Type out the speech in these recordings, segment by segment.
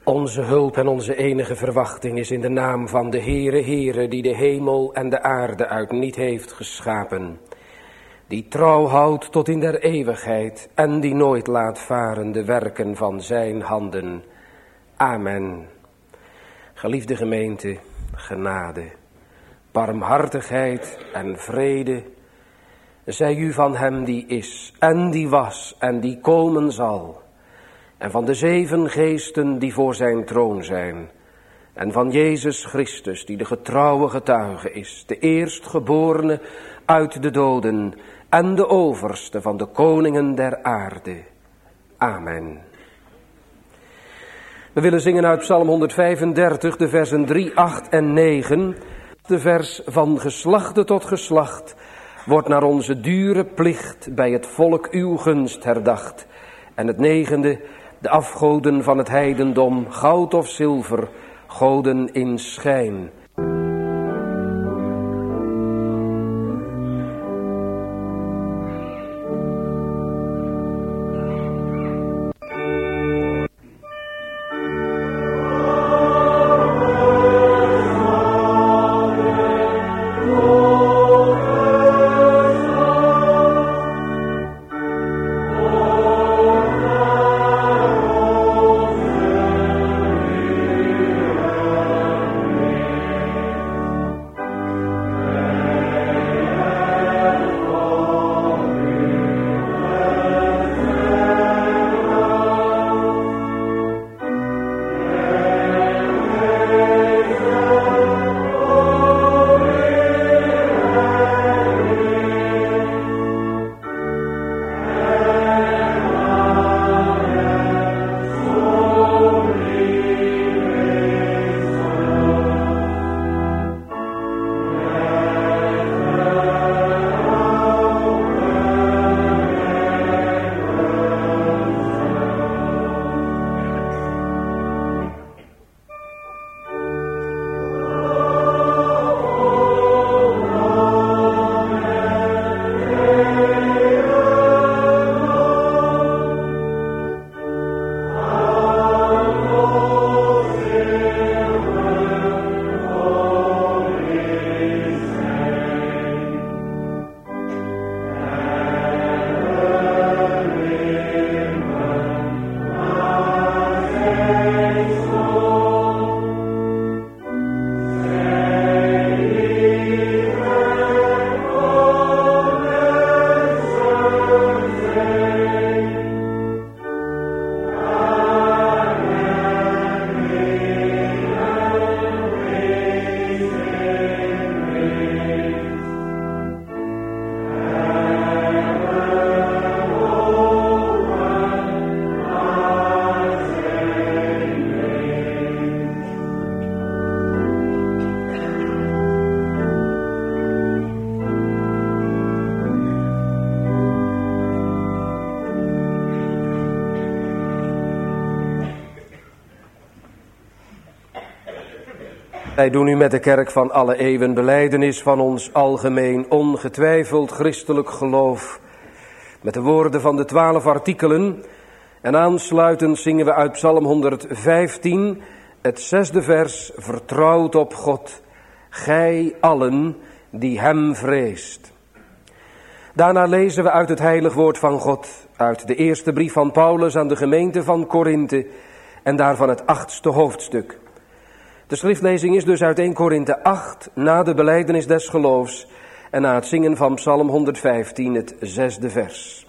Onze hulp en onze enige verwachting is in de naam van de Heere, die de hemel en de aarde uit niet heeft geschapen. Die trouw houdt tot in der eeuwigheid en die nooit laat varen de werken van zijn handen. Amen. Geliefde gemeente, genade, barmhartigheid en vrede zij u van hem die is en die was en die komen zal. En van de 7 geesten die voor zijn troon zijn. En van Jezus Christus die de getrouwe getuige is. De eerstgeborene uit de doden. En de overste van de koningen der aarde. Amen. We willen zingen uit Psalm 135 de versen 3, 8 en 9. De vers van geslachte tot geslacht wordt naar onze dure plicht bij het volk uw gunst herdacht. En het 9e, de afgoden van het heidendom, goud of zilver, goden in schijn. Wij doen nu met de kerk van alle eeuwen belijdenis van ons algemeen ongetwijfeld christelijk geloof. Met de woorden van de 12 artikelen. En aansluitend zingen we uit Psalm 115 het 6e vers. Vertrouwt op God, gij allen die hem vreest. Daarna lezen we uit het heilig woord van God. Uit de eerste brief van Paulus aan de gemeente van Korinthe. En daarvan het 8e hoofdstuk. De schriftlezing is dus uit 1 Korinthe 8 na de belijdenis des geloofs en na het zingen van Psalm 115 het 6e vers.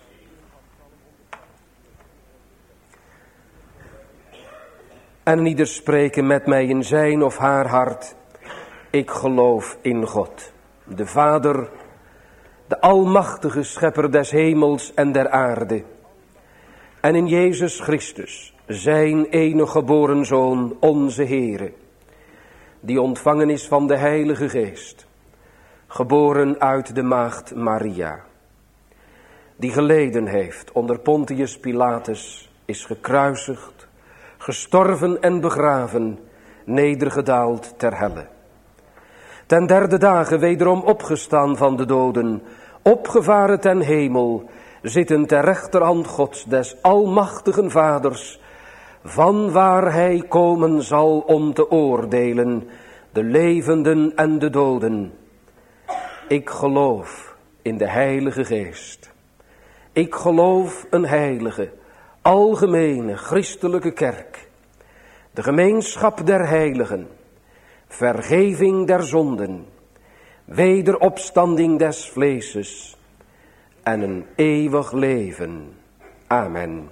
En ieder spreken met mij in zijn of haar hart, ik geloof in God, de Vader, de almachtige schepper des hemels en der aarde, en in Jezus Christus, zijn enige geboren Zoon, onze Heere, die ontvangen is van de Heilige Geest, geboren uit de maagd Maria, die geleden heeft onder Pontius Pilatus, is gekruisigd, gestorven en begraven, nedergedaald ter helle. Ten 3e dagen wederom opgestaan van de doden, opgevaren ten hemel, zitten ter rechterhand Gods des almachtigen Vaders, van waar hij komen zal om te oordelen, de levenden en de doden. Ik geloof in de Heilige Geest. Ik geloof een heilige, algemene, christelijke kerk, de gemeenschap der heiligen, vergeving der zonden, wederopstanding des vleeses en een eeuwig leven. Amen.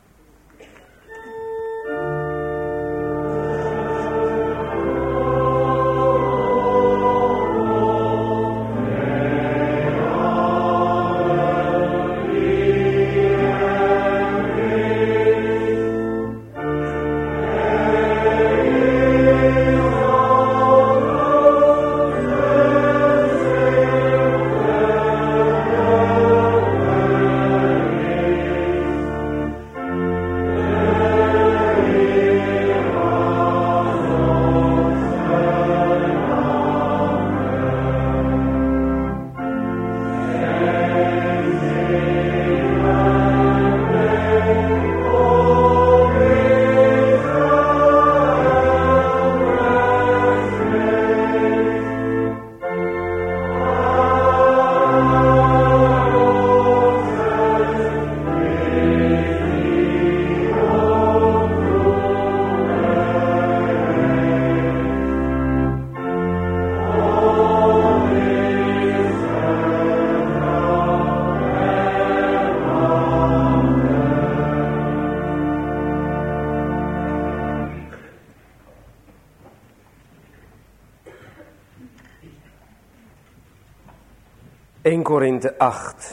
Korinthe 8.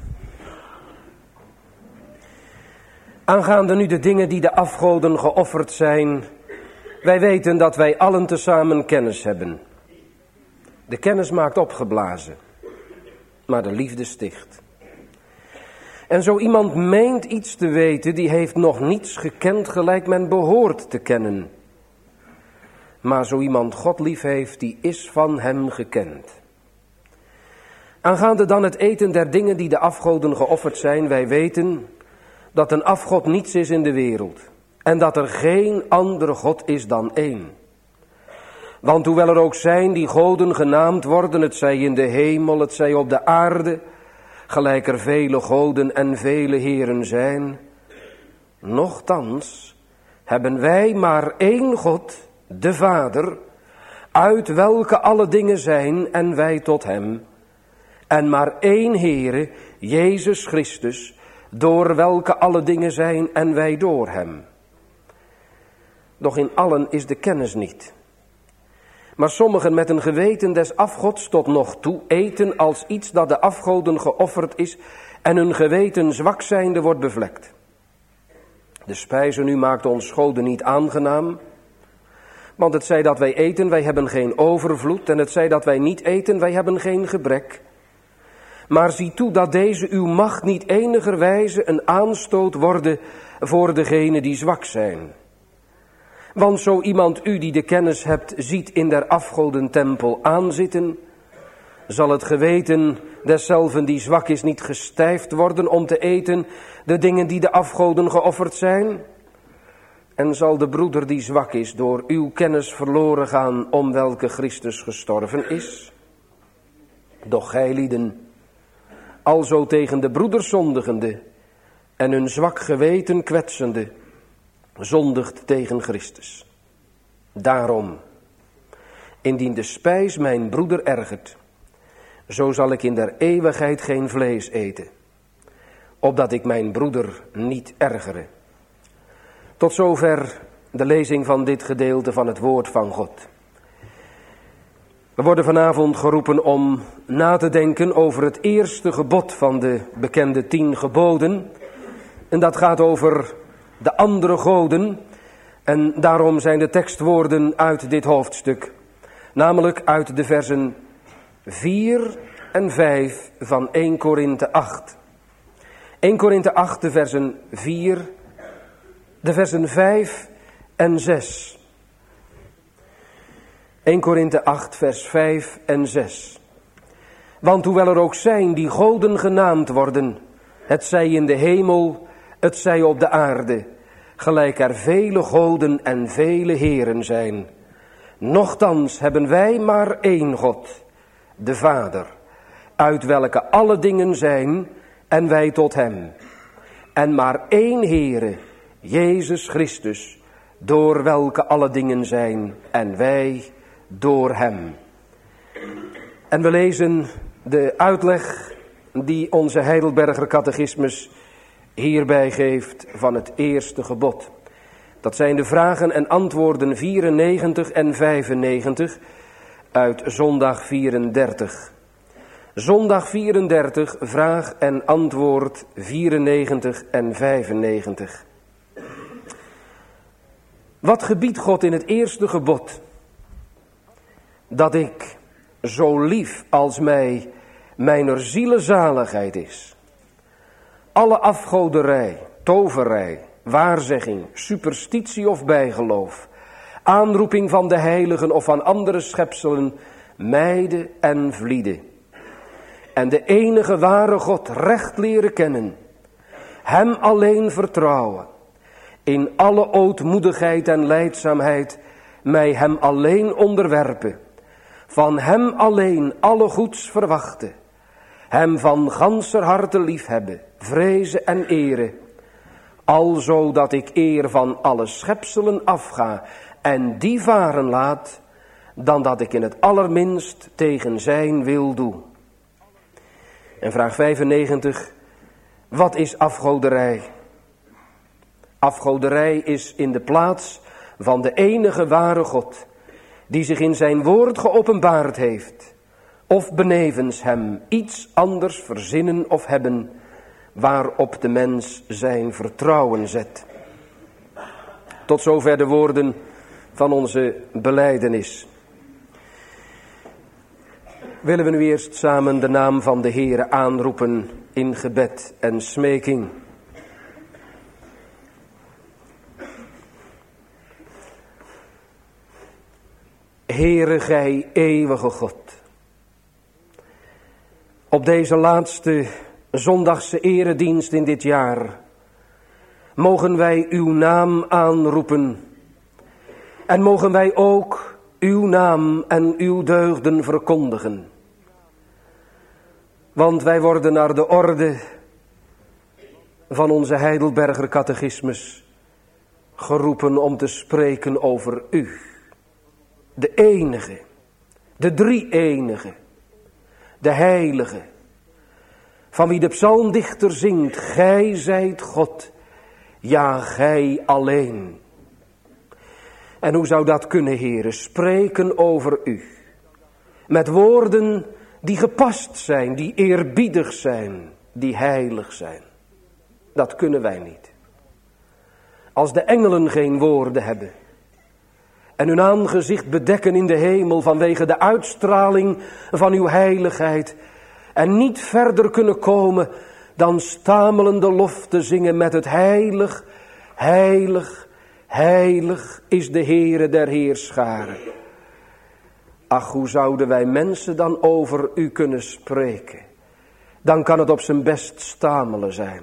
Aangaande nu de dingen die de afgoden geofferd zijn, wij weten dat wij allen tezamen kennis hebben. De kennis maakt opgeblazen, maar de liefde sticht. En zo iemand meent iets te weten, die heeft nog niets gekend gelijk men behoort te kennen. Maar zo iemand God lief heeft, die is van hem gekend. Aangaande dan het eten der dingen die de afgoden geofferd zijn, wij weten dat een afgod niets is in de wereld en dat er geen andere God is dan één. Want hoewel er ook zijn die goden genaamd worden, het zij in de hemel, het zij op de aarde, gelijk er vele goden en vele heren zijn, nochtans hebben wij maar één God, de Vader, uit welke alle dingen zijn en wij tot hem. En maar één Heere, Jezus Christus, door welke alle dingen zijn en wij door hem. Doch in allen is de kennis niet. Maar sommigen met een geweten des afgods tot nog toe eten als iets dat de afgoden geofferd is en hun geweten zwak zijnde wordt bevlekt. De spijze nu maakt ons goden niet aangenaam, want het zij dat wij eten, wij hebben geen overvloed, en het zij dat wij niet eten, wij hebben geen gebrek. Maar zie toe dat deze uw macht niet enigerwijze een aanstoot worden voor degenen die zwak zijn. Want zo iemand u die de kennis hebt ziet in der afgodentempel aanzitten, zal het geweten deszelven die zwak is niet gestijfd worden om te eten de dingen die de afgoden geofferd zijn? En zal de broeder die zwak is door uw kennis verloren gaan om welke Christus gestorven is? Doch gij lieden, alzo tegen de broeders zondigende en hun zwak geweten kwetsende, zondigt tegen Christus. Daarom, indien de spijs mijn broeder ergert, zo zal ik in der eeuwigheid geen vlees eten, opdat ik mijn broeder niet ergere. Tot zover de lezing van dit gedeelte van het woord van God. We worden vanavond geroepen om na te denken over het eerste gebod van de bekende 10 geboden. En dat gaat over de andere goden. En daarom zijn de tekstwoorden uit dit hoofdstuk. Namelijk uit de versen 4 en 5 van 1 Korinthe 8. 1 Korinthe 8, de versen 4, de versen 5 en 6. 1 Korinthe 8, vers 5 en 6. Want hoewel er ook zijn die goden genaamd worden, het zij in de hemel, het zij op de aarde, gelijk er vele goden en vele heren zijn. Nochtans hebben wij maar één God, de Vader, uit welke alle dingen zijn en wij tot hem. En maar één Heere, Jezus Christus, door welke alle dingen zijn en wij door hem. En we lezen de uitleg die onze Heidelberger Catechismus hierbij geeft van het eerste gebod. Dat zijn de vragen en antwoorden 94 en 95 uit zondag 34. Zondag 34, vraag en antwoord 94 en 95. Wat gebiedt God in het eerste gebod? Dat ik, zo lief als mij mijner ziele zaligheid is, alle afgoderij, toverij, waarzegging, superstitie of bijgeloof, aanroeping van de heiligen of van andere schepselen, mijde en vliede. En de enige ware God recht leren kennen, hem alleen vertrouwen, in alle ootmoedigheid en lijdzaamheid mij hem alleen onderwerpen, van hem alleen alle goeds verwachten, hem van ganser harte liefhebben, vrezen en ere, alzo dat ik eer van alle schepselen afga en die varen laat, dan dat ik in het allerminst tegen zijn wil doe. En vraag 95, wat is afgoderij? Afgoderij is in de plaats van de enige ware God, die zich in zijn woord geopenbaard heeft, of benevens hem iets anders verzinnen of hebben, waarop de mens zijn vertrouwen zet. Tot zover de woorden van onze belijdenis. Willen we nu eerst samen de naam van de Heere aanroepen in gebed en smeking. Heere, gij eeuwige God. Op deze laatste zondagse eredienst in dit jaar mogen wij uw naam aanroepen en mogen wij ook uw naam en uw deugden verkondigen. Want wij worden naar de orde van onze Heidelberger Catechismus geroepen om te spreken over u. De enige, de drie-enige, de heilige, van wie de psalmdichter zingt, gij zijt God, ja gij alleen. En hoe zou dat kunnen, Heere, spreken over u, met woorden die gepast zijn, die eerbiedig zijn, die heilig zijn. Dat kunnen wij niet. Als de engelen geen woorden hebben en hun aangezicht bedekken in de hemel vanwege de uitstraling van uw heiligheid en niet verder kunnen komen dan stamelende lof te zingen met het heilig, heilig, heilig is de Heere der heerscharen. Ach, hoe zouden wij mensen dan over u kunnen spreken? Dan kan het op zijn best stamelen zijn.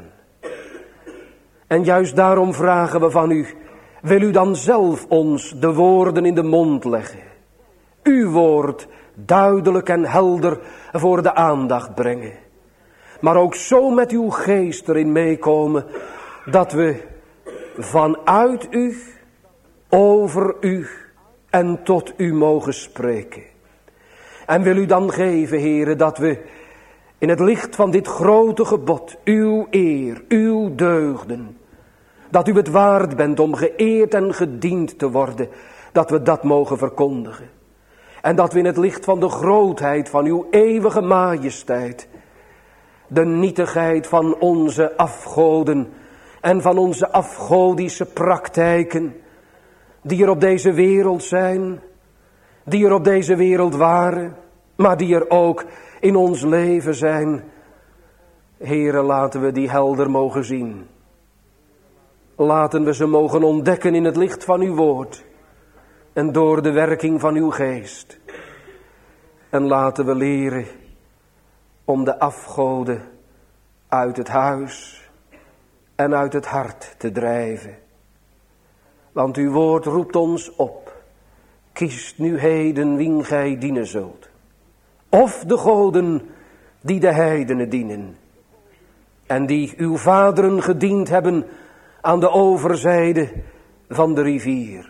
En juist daarom vragen we van u, wil u dan zelf ons de woorden in de mond leggen? Uw woord duidelijk en helder voor de aandacht brengen. Maar ook zo met uw geest erin meekomen, dat we vanuit u, over u en tot u mogen spreken. En wil u dan geven, Heere, dat we in het licht van dit grote gebod, uw eer, uw deugden, dat u het waard bent om geëerd en gediend te worden, dat we dat mogen verkondigen. En dat we in het licht van de grootheid van uw eeuwige majesteit, de nietigheid van onze afgoden en van onze afgodische praktijken, die er op deze wereld zijn, die er op deze wereld waren, maar die er ook in ons leven zijn. Heere, laten we die helder mogen zien. Laten we ze mogen ontdekken in het licht van uw woord en door de werking van uw geest. En laten we leren om de afgoden uit het huis en uit het hart te drijven. Want uw woord roept ons op. Kiest nu heden wien gij dienen zult. Of de goden die de heidenen dienen. En die uw vaderen gediend hebben aan de overzijde van de rivier.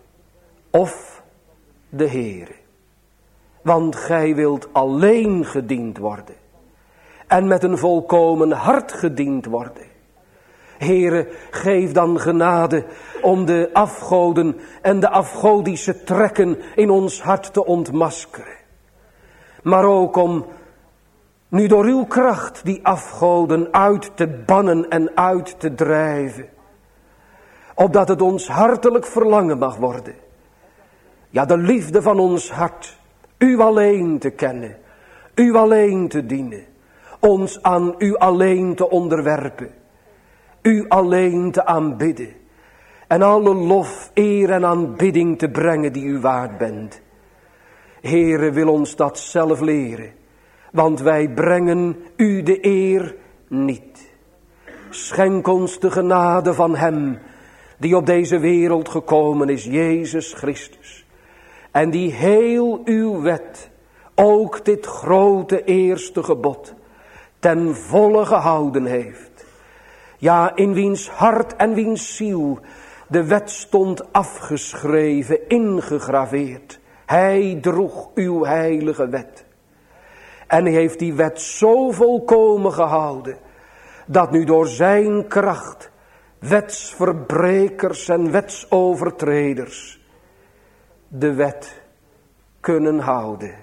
Of de Heere. Want gij wilt alleen gediend worden. En met een volkomen hart gediend worden. Heere, geef dan genade om de afgoden en de afgodische trekken in ons hart te ontmaskeren. Maar ook om nu door uw kracht die afgoden uit te bannen en uit te drijven. Opdat het ons hartelijk verlangen mag worden. Ja, de liefde van ons hart, u alleen te kennen, u alleen te dienen, ons aan u alleen te onderwerpen, u alleen te aanbidden en alle lof, eer en aanbidding te brengen die u waard bent. Heere, wil ons dat zelf leren, want wij brengen u de eer niet. Schenk ons de genade van hem die op deze wereld gekomen is, Jezus Christus. En die heel uw wet, ook dit grote eerste gebod, ten volle gehouden heeft. Ja, in wiens hart en wiens ziel de wet stond afgeschreven, ingegraveerd. Hij droeg uw heilige wet. En hij heeft die wet zo volkomen gehouden, dat nu door zijn kracht wetsverbrekers en wetsovertreders de wet kunnen houden.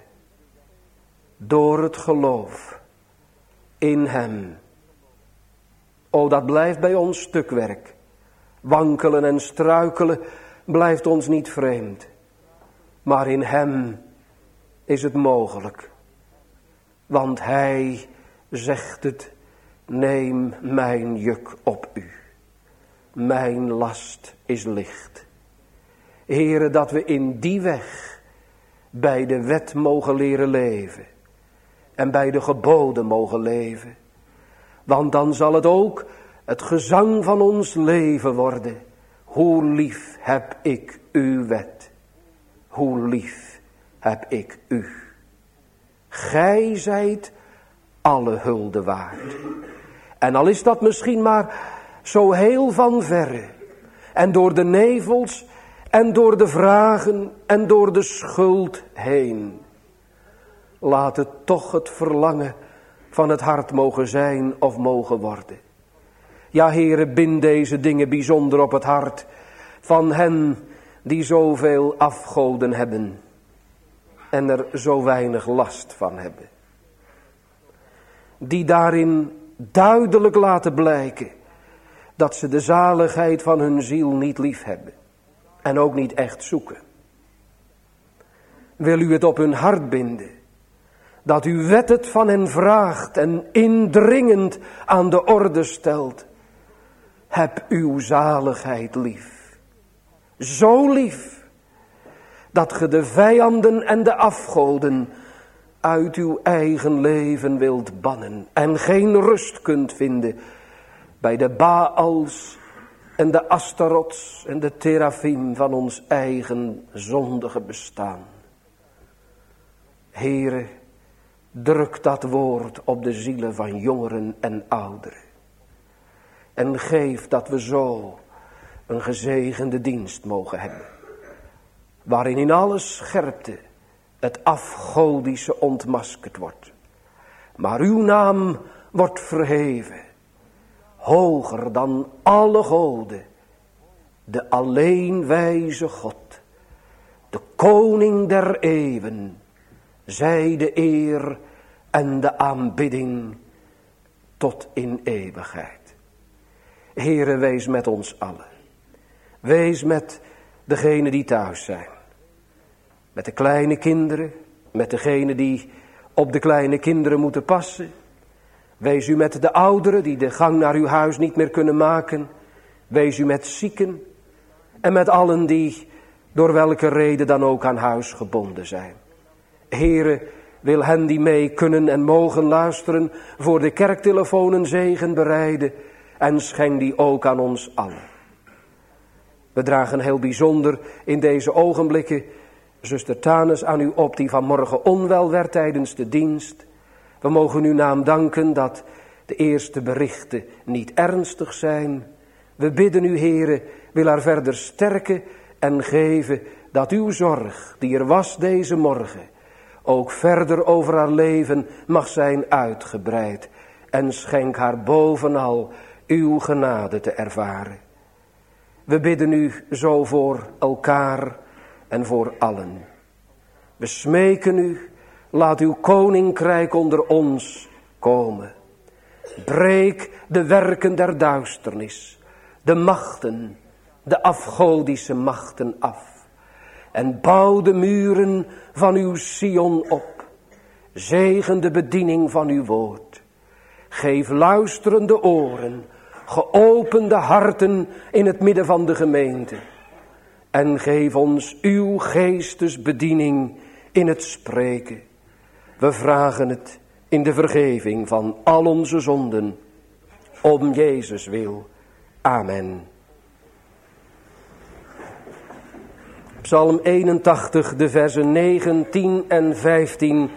Door het geloof in hem. O, dat blijft bij ons stukwerk. Wankelen en struikelen blijft ons niet vreemd. Maar in hem is het mogelijk. Want hij zegt het, neem mijn juk op u. Mijn last is licht. Heere, dat we in die weg bij de wet mogen leren leven. En bij de geboden mogen leven. Want dan zal het ook het gezang van ons leven worden. Hoe lief heb ik uw wet. Hoe lief heb ik u. Gij zijt alle hulde waard. En al is dat misschien maar zo heel van verre. En door de nevels en door de vragen en door de schuld heen. Laat het toch het verlangen van het hart mogen zijn of mogen worden. Ja, Heere, bind deze dingen bijzonder op het hart van hen die zoveel afgoden hebben en er zo weinig last van hebben. Die daarin duidelijk laten blijken dat ze de zaligheid van hun ziel niet lief hebben en ook niet echt zoeken. Wil u het op hun hart binden, dat uw wet het van hen vraagt en indringend aan de orde stelt. Heb uw zaligheid lief. Zo lief, dat ge de vijanden en de afgoden uit uw eigen leven wilt bannen. En geen rust kunt vinden bij de Baals en de Astarots en de Terafim van ons eigen zondige bestaan. Heere, druk dat woord op de zielen van jongeren en ouderen. En geef dat we zo een gezegende dienst mogen hebben. Waarin in alle scherpte het afgodische ontmaskerd wordt. Maar uw naam wordt verheven. Hoger dan alle goden. De alleen wijze God. De koning der eeuwen. Zij de eer en de aanbidding tot in eeuwigheid. Heere, wees met ons allen. Wees met degenen die thuis zijn. Met de kleine kinderen. Met degenen die op de kleine kinderen moeten passen. Wees u met de ouderen die de gang naar uw huis niet meer kunnen maken. Wees u met zieken. En met allen die door welke reden dan ook aan huis gebonden zijn. Heere, wil hen die mee kunnen en mogen luisteren voor de kerktelefoon een zegen bereiden. En schenk die ook aan ons allen. We dragen heel bijzonder in deze ogenblikken zuster Tanes aan u op, die vanmorgen onwel werd tijdens de dienst. We mogen uw naam danken dat de eerste berichten niet ernstig zijn. We bidden u, Heere, wil haar verder sterken en geven dat uw zorg, die er was deze morgen, ook verder over haar leven mag zijn uitgebreid. En schenk haar bovenal uw genade te ervaren. We bidden u zo voor elkaar en voor allen. We smeken u, laat uw koninkrijk onder ons komen. Breek de werken der duisternis, de machten, de afgodische machten af. En bouw de muren van uw Sion op. Zegen de bediening van uw woord. Geef luisterende oren, geopende harten in het midden van de gemeente. En geef ons uw geestesbediening in het spreken. We vragen het in de vergeving van al onze zonden. Om Jezus wil. Amen. Psalm 81, de versen 9, 10 en 15.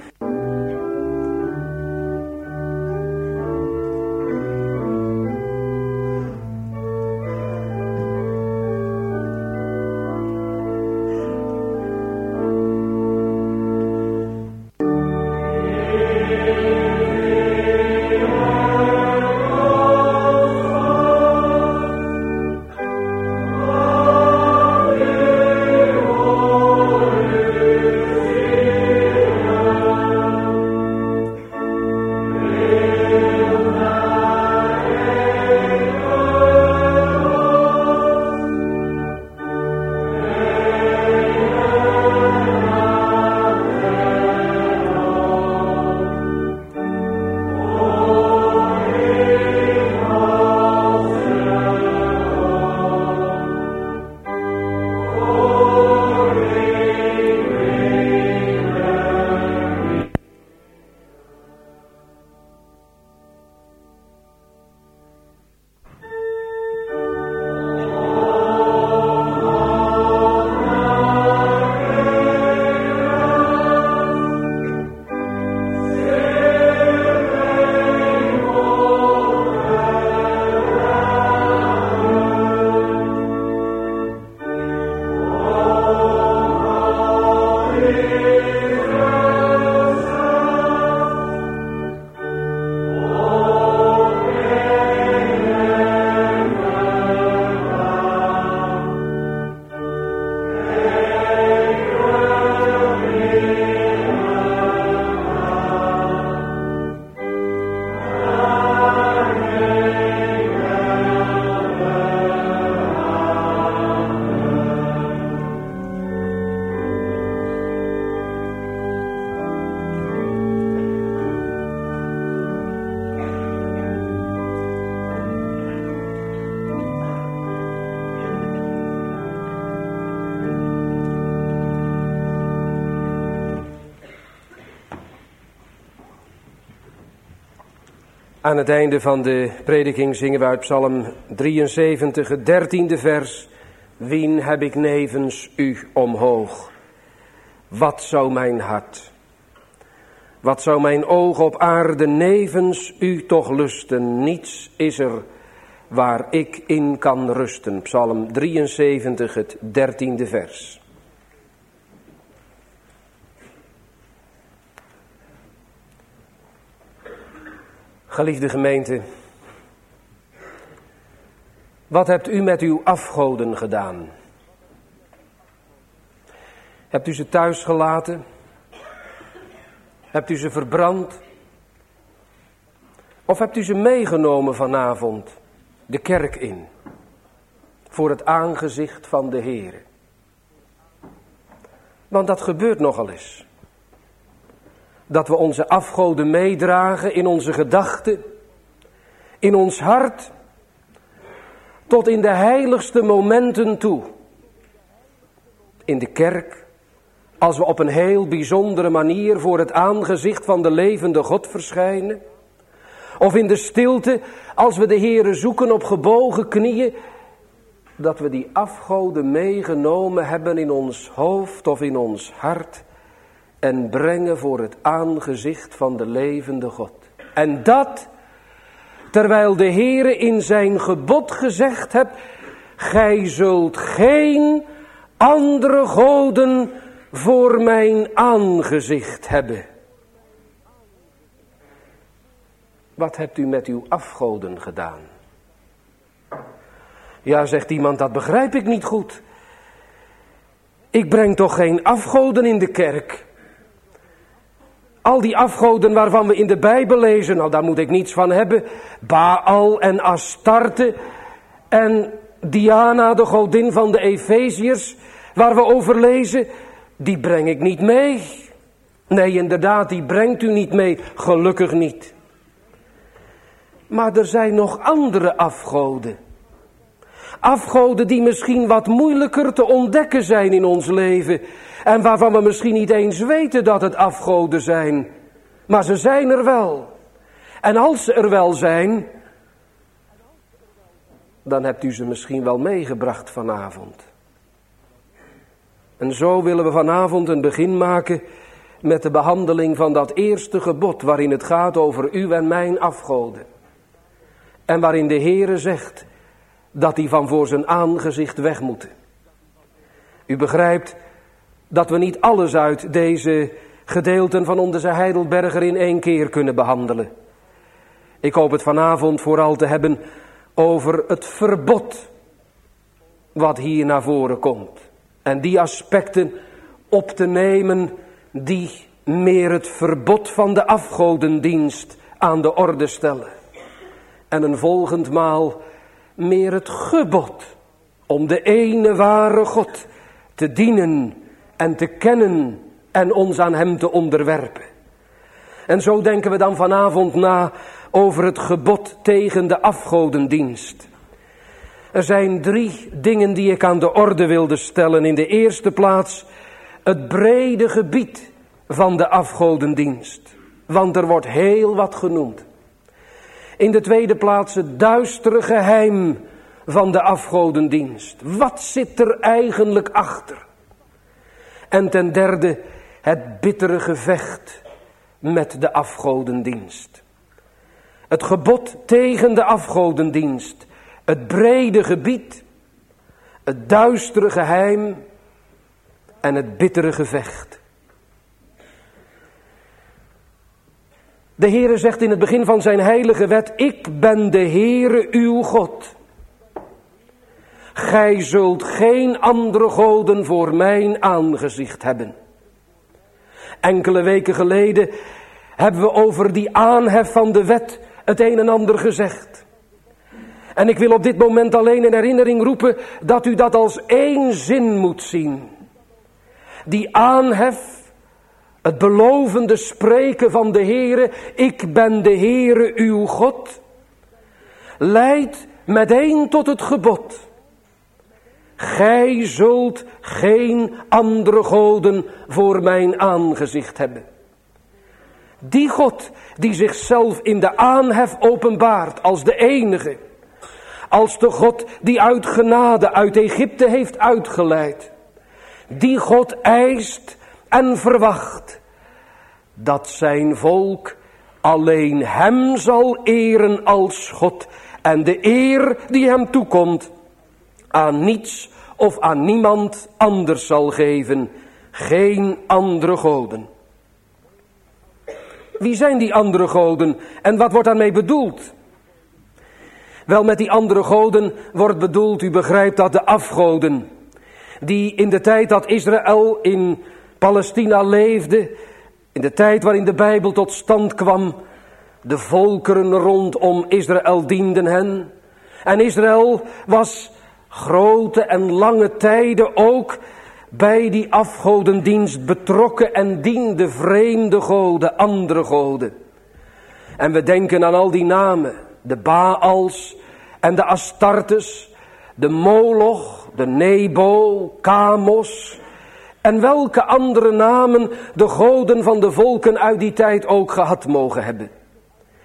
Aan het einde van de prediking zingen we uit Psalm 73, het 13e vers. Wien heb ik nevens u omhoog? Wat zou mijn hart, wat zou mijn oog op aarde nevens u toch lusten? Niets is er waar ik in kan rusten. Psalm 73, het 13e vers. Geliefde gemeente, wat hebt u met uw afgoden gedaan? Hebt u ze thuis gelaten? Hebt u ze verbrand? Of hebt u ze meegenomen vanavond de kerk in, voor het aangezicht van de Heere? Want dat gebeurt nogal eens. Dat we onze afgoden meedragen in onze gedachten, in ons hart, tot in de heiligste momenten toe. In de kerk, als we op een heel bijzondere manier voor het aangezicht van de levende God verschijnen. Of in de stilte, als we de Heere zoeken op gebogen knieën, dat we die afgoden meegenomen hebben in ons hoofd of in ons hart en brengen voor het aangezicht van de levende God. En dat, terwijl de Heere in zijn gebod gezegd hebt, gij zult geen andere goden voor mijn aangezicht hebben. Wat hebt u met uw afgoden gedaan? Ja, zegt iemand, dat begrijp ik niet goed. Ik breng toch geen afgoden in de kerk? Al die afgoden waarvan we in de Bijbel lezen, nou daar moet ik niets van hebben. Baal en Astarte en Diana, de godin van de Efeziërs, waar we over lezen, die breng ik niet mee. Nee, inderdaad, die brengt u niet mee, gelukkig niet. Maar er zijn nog andere afgoden. Afgoden die misschien wat moeilijker te ontdekken zijn in ons leven. En waarvan we misschien niet eens weten dat het afgoden zijn. Maar ze zijn er wel. En als ze er wel zijn, dan hebt u ze misschien wel meegebracht vanavond. En zo willen we vanavond een begin maken met de behandeling van dat eerste gebod, waarin het gaat over u en mijn afgoden. En waarin de Heere zegt dat die van voor zijn aangezicht weg moeten. U begrijpt dat we niet alles uit deze gedeelten van onze Heidelberger in één keer kunnen behandelen. Ik hoop het vanavond vooral te hebben over het verbod wat hier naar voren komt. En die aspecten op te nemen die meer het verbod van de afgodendienst aan de orde stellen. En een volgend maal meer het gebod om de ene ware God te dienen en te kennen en ons aan hem te onderwerpen. En zo denken we dan vanavond na over het gebod tegen de afgodendienst. Er zijn 3 dingen die ik aan de orde wilde stellen. In de eerste plaats het brede gebied van de afgodendienst. Want er wordt heel wat genoemd. In de tweede plaats het duistere geheim van de afgodendienst. Wat zit er eigenlijk achter? En ten derde het bittere gevecht met de afgodendienst. Het gebod tegen de afgodendienst. Het brede gebied. Het duistere geheim. En het bittere gevecht. De Heere zegt in het begin van zijn heilige wet, ik ben de Heere uw God. Gij zult geen andere goden voor mijn aangezicht hebben. Enkele weken geleden hebben we over die aanhef van de wet het een en ander gezegd. En ik wil op dit moment alleen in herinnering roepen dat u dat als één zin moet zien. Die aanhef, het belovende spreken van de Heere, ik ben de Heere uw God, leidt meteen tot het gebod. Gij zult geen andere goden voor mijn aangezicht hebben. Die God die zichzelf in de aanhef openbaart als de enige, als de God die uit genade uit Egypte heeft uitgeleid. Die God eist en verwacht dat zijn volk alleen hem zal eren als God en de eer die hem toekomt aan niets of aan niemand anders zal geven, geen andere goden. Wie zijn die andere goden en wat wordt daarmee bedoeld? Wel, met die andere goden wordt bedoeld, u begrijpt dat, de afgoden die in de tijd dat Israël in Palestina leefde, in de tijd waarin de Bijbel tot stand kwam, de volkeren rondom Israël dienden hen. En Israël was grote en lange tijden ook bij die afgodendienst betrokken en diende vreemde goden, andere goden. En we denken aan al die namen, de Baals en de Astartes, de Moloch, de Nebo, Kamos en welke andere namen de goden van de volken uit die tijd ook gehad mogen hebben.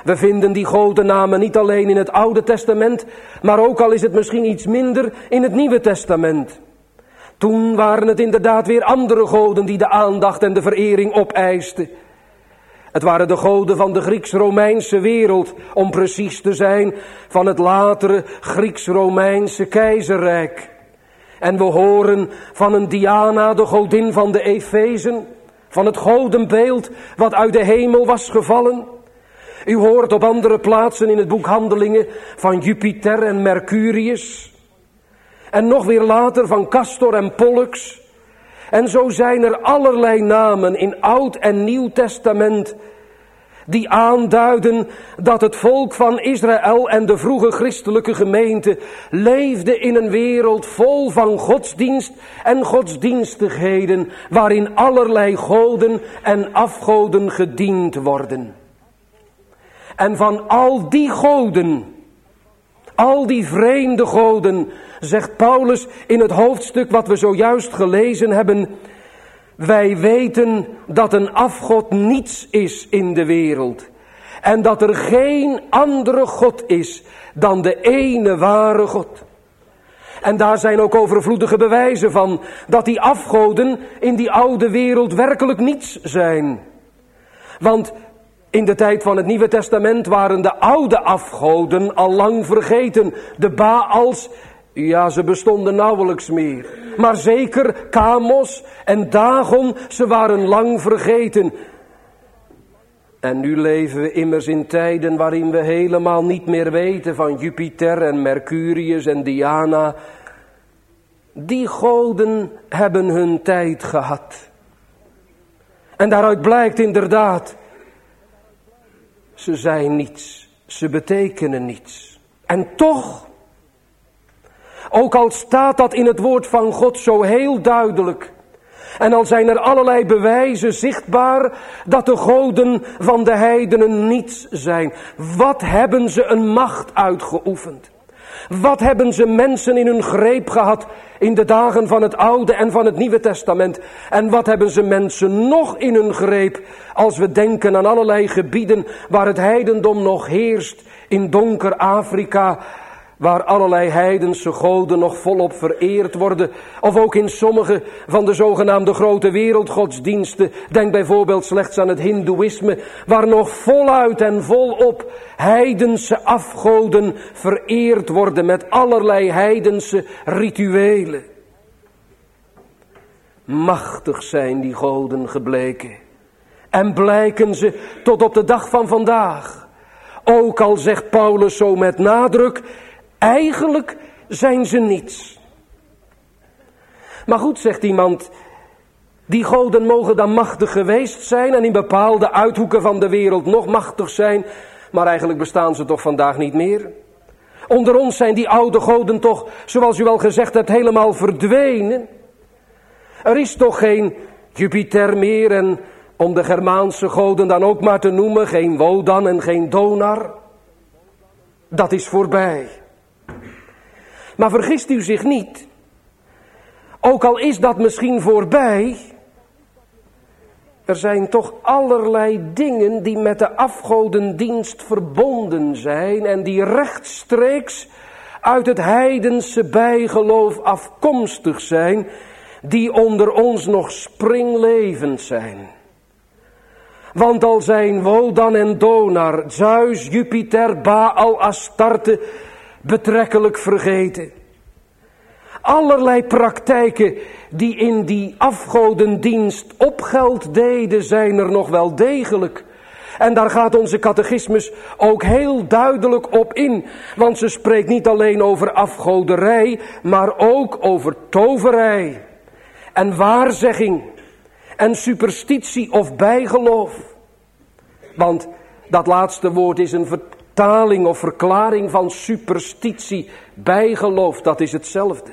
We vinden die godennamen niet alleen in het Oude Testament, maar ook al is het misschien iets minder in het Nieuwe Testament. Toen waren het inderdaad weer andere goden die de aandacht en de verering opeisten. Het waren de goden van de Grieks-Romeinse wereld, om precies te zijn, van het latere Grieks-Romeinse keizerrijk. En we horen van een Diana, de godin van de Efezen, van het godenbeeld wat uit de hemel was gevallen. U hoort op andere plaatsen in het boek Handelingen van Jupiter en Mercurius. En nog weer later van Castor en Pollux. En zo zijn er allerlei namen in Oud en Nieuw Testament die aanduiden dat het volk van Israël en de vroege christelijke gemeente leefde in een wereld vol van godsdienst en godsdienstigheden, waarin allerlei goden en afgoden gediend worden. En van al die goden, al die vreemde goden, zegt Paulus in het hoofdstuk wat we zojuist gelezen hebben: wij weten dat een afgod niets is in de wereld. En dat er geen andere God is dan de ene ware God. En daar zijn ook overvloedige bewijzen van dat die afgoden in die oude wereld werkelijk niets zijn. Want in de tijd van het Nieuwe Testament waren de oude afgoden al lang vergeten. De Baals, ja, ze bestonden nauwelijks meer. Maar zeker Kamos en Dagon, ze waren lang vergeten. En nu leven we immers in tijden waarin we helemaal niet meer weten van Jupiter en Mercurius en Diana. Die goden hebben hun tijd gehad. En daaruit blijkt inderdaad, ze zijn niets, ze betekenen niets. En toch, ook al staat dat in het woord van God zo heel duidelijk, en al zijn er allerlei bewijzen zichtbaar dat de goden van de heidenen niets zijn. Wat hebben ze een macht uitgeoefend? Wat hebben ze mensen in hun greep gehad in de dagen van het Oude en van het Nieuwe Testament? En wat hebben ze mensen nog in hun greep als we denken aan allerlei gebieden waar het heidendom nog heerst, in donker Afrika, waar allerlei heidense goden nog volop vereerd worden. Of ook in sommige van de zogenaamde grote wereldgodsdiensten. Denk bijvoorbeeld slechts aan het Hindoeïsme, waar nog voluit en volop heidense afgoden vereerd worden met allerlei heidense rituelen. Machtig zijn die goden gebleken. En blijken ze tot op de dag van vandaag. Ook al zegt Paulus zo met nadruk, eigenlijk zijn ze niets. Maar goed, zegt iemand, die goden mogen dan machtig geweest zijn en in bepaalde uithoeken van de wereld nog machtig zijn, maar eigenlijk bestaan ze toch vandaag niet meer. Onder ons zijn die oude goden toch, zoals u al gezegd hebt, helemaal verdwenen. Er is toch geen Jupiter meer en, om de Germaanse goden dan ook maar te noemen, geen Wodan en geen Donar. Dat is voorbij. Maar vergist u zich niet, ook al is dat misschien voorbij, er zijn toch allerlei dingen die met de afgodendienst verbonden zijn en die rechtstreeks uit het heidense bijgeloof afkomstig zijn, die onder ons nog springlevend zijn. Want al zijn Wodan en Donar, Zeus, Jupiter, Baal, Astarte betrekkelijk vergeten. Allerlei praktijken die in die afgodendienst opgeld deden, zijn er nog wel degelijk. En daar gaat onze catechismus ook heel duidelijk op in. Want ze spreekt niet alleen over afgoderij, maar ook over toverij en waarzegging en superstitie of bijgeloof. Want dat laatste woord is een vertaling of verklaring van superstitie, bijgeloof, dat is hetzelfde.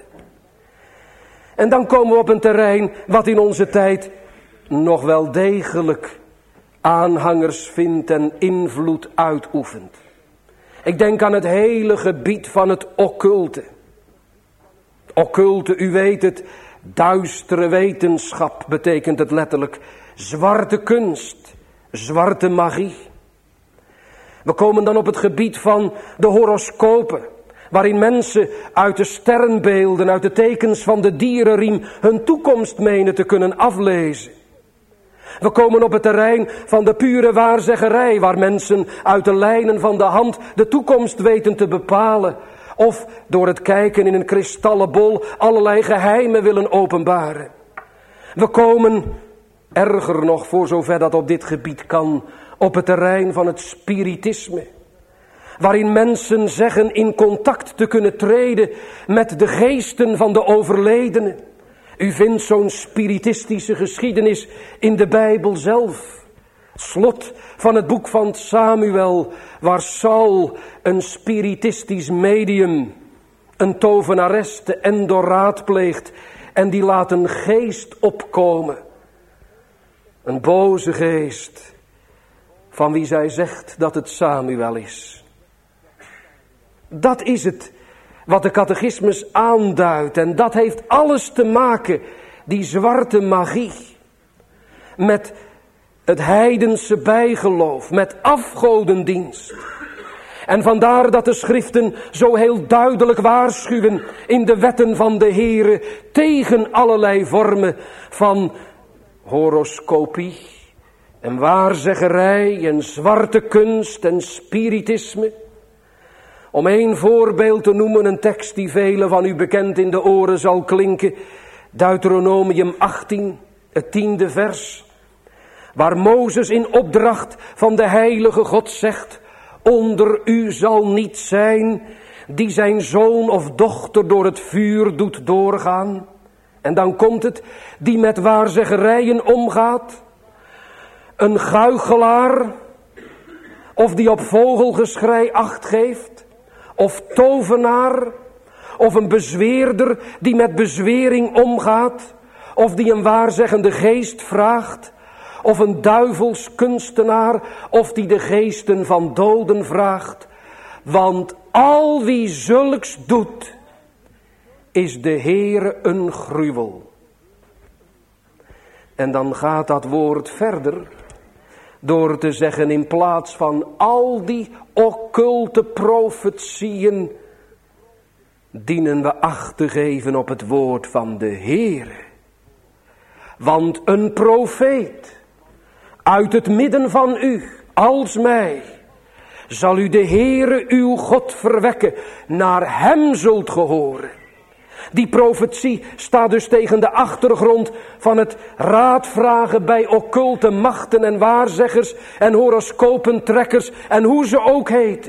En dan komen we op een terrein wat in onze tijd nog wel degelijk aanhangers vindt en invloed uitoefent. Ik denk aan het hele gebied van het occulte. Occulte, u weet het, duistere wetenschap betekent het letterlijk. Zwarte kunst, zwarte magie. We komen dan op het gebied van de horoscopen, waarin mensen uit de sterrenbeelden, uit de tekens van de dierenriem hun toekomst menen te kunnen aflezen. We komen op het terrein van de pure waarzeggerij, waar mensen uit de lijnen van de hand de toekomst weten te bepalen. Of door het kijken in een kristallen bol allerlei geheimen willen openbaren. We komen, erger nog voor zover dat op dit gebied kan, op het terrein van het spiritisme. Waarin mensen zeggen in contact te kunnen treden met de geesten van de overledenen. U vindt zo'n spiritistische geschiedenis in de Bijbel zelf. Slot van het boek van Samuel, waar Saul, een spiritistisch medium, een tovenares te Endor raadpleegt en die laat een geest opkomen. Een boze geest, van wie zij zegt dat het Samuel is. Dat is het wat de catechismus aanduidt. En dat heeft alles te maken, die zwarte magie, met het heidense bijgeloof, met afgodendienst. En vandaar dat de schriften zo heel duidelijk waarschuwen in de wetten van de Heere tegen allerlei vormen van horoscopie en waarzeggerij en zwarte kunst en spiritisme. Om één voorbeeld te noemen, een tekst die velen van u bekend in de oren zal klinken. Deuteronomium 18, het 10e vers. Waar Mozes in opdracht van de heilige God zegt: onder u zal niet zijn die zijn zoon of dochter door het vuur doet doorgaan. En dan komt het, die met waarzeggerijen omgaat. Een guichelaar, of die op vogelgeschrei acht geeft. Of tovenaar, of een bezweerder die met bezwering omgaat. Of die een waarzeggende geest vraagt. Of een duivelskunstenaar, of die de geesten van doden vraagt. Want al wie zulks doet, is de Heere een gruwel. En dan gaat dat woord verder door te zeggen, in plaats van al die occulte profetieën, dienen we acht te geven op het woord van de Heere. Want een profeet uit het midden van u, als mij, zal u de Heere uw God verwekken, naar hem zult gehoren. Die profetie staat dus tegen de achtergrond van het raadvragen bij occulte machten en waarzeggers en horoscopentrekkers en hoe ze ook heten.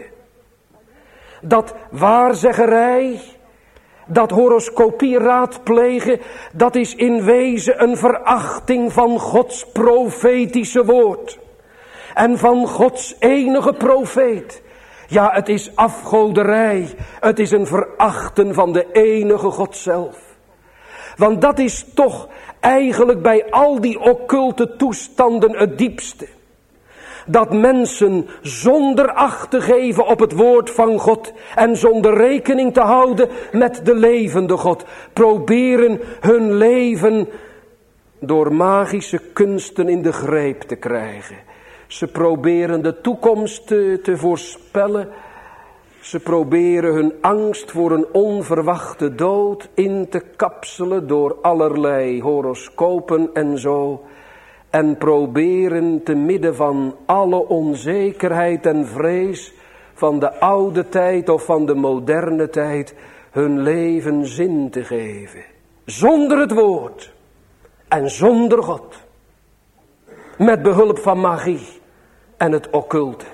Dat waarzeggerij, dat horoscopie raadplegen, dat is in wezen een verachting van Gods profetische woord. En van Gods enige profeet. Ja, het is afgoderij. Het is een verachten van de enige God zelf. Want dat is toch eigenlijk bij al die occulte toestanden het diepste. Dat mensen zonder acht te geven op het woord van God en zonder rekening te houden met de levende God, proberen hun leven door magische kunsten in de greep te krijgen. Ze proberen de toekomst te voorspellen. Ze proberen hun angst voor een onverwachte dood in te kapselen door allerlei horoscopen en zo. En proberen te midden van alle onzekerheid en vrees van de oude tijd of van de moderne tijd hun leven zin te geven. Zonder het woord en zonder God. Met behulp van magie en het occulte.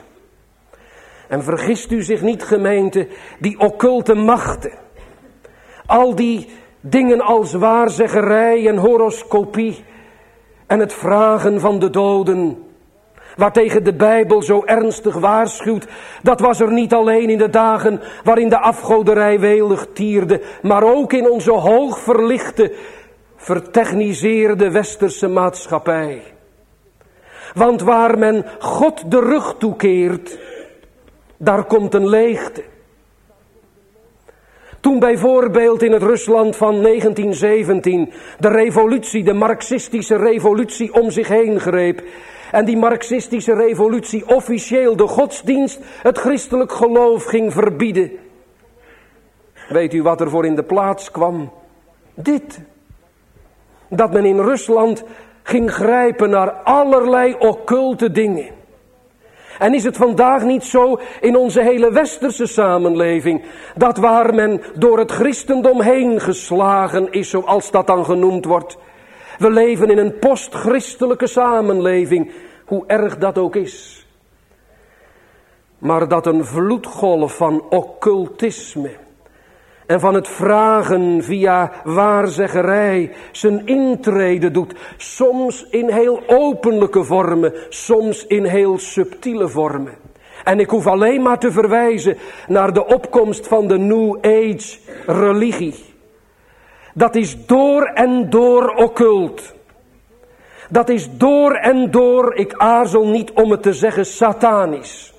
En vergist u zich niet, gemeente, die occulte machten. Al die dingen als waarzeggerij en horoscopie en het vragen van de doden, waartegen de Bijbel zo ernstig waarschuwt, dat was er niet alleen in de dagen waarin de afgoderij welig tierde, maar ook in onze hoogverlichte, vertechniseerde westerse maatschappij. Want waar men God de rug toekeert, daar komt een leegte. Toen bijvoorbeeld in het Rusland van 1917 de revolutie, de marxistische revolutie om zich heen greep. En die marxistische revolutie officieel de godsdienst, het christelijk geloof ging verbieden. Weet u wat er voor in de plaats kwam? Dit. Dat men in Rusland ging grijpen naar allerlei occulte dingen. En is het vandaag niet zo in onze hele westerse samenleving, dat waar men door het christendom heen geslagen is, zoals dat dan genoemd wordt. We leven in een postchristelijke samenleving, hoe erg dat ook is. Maar dat een vloedgolf van occultisme en van het vragen via waarzeggerij zijn intrede doet. Soms in heel openlijke vormen, soms in heel subtiele vormen. En ik hoef alleen maar te verwijzen naar de opkomst van de New Age religie. Dat is door en door occult. Dat is door en door, ik aarzel niet om het te zeggen, satanisch.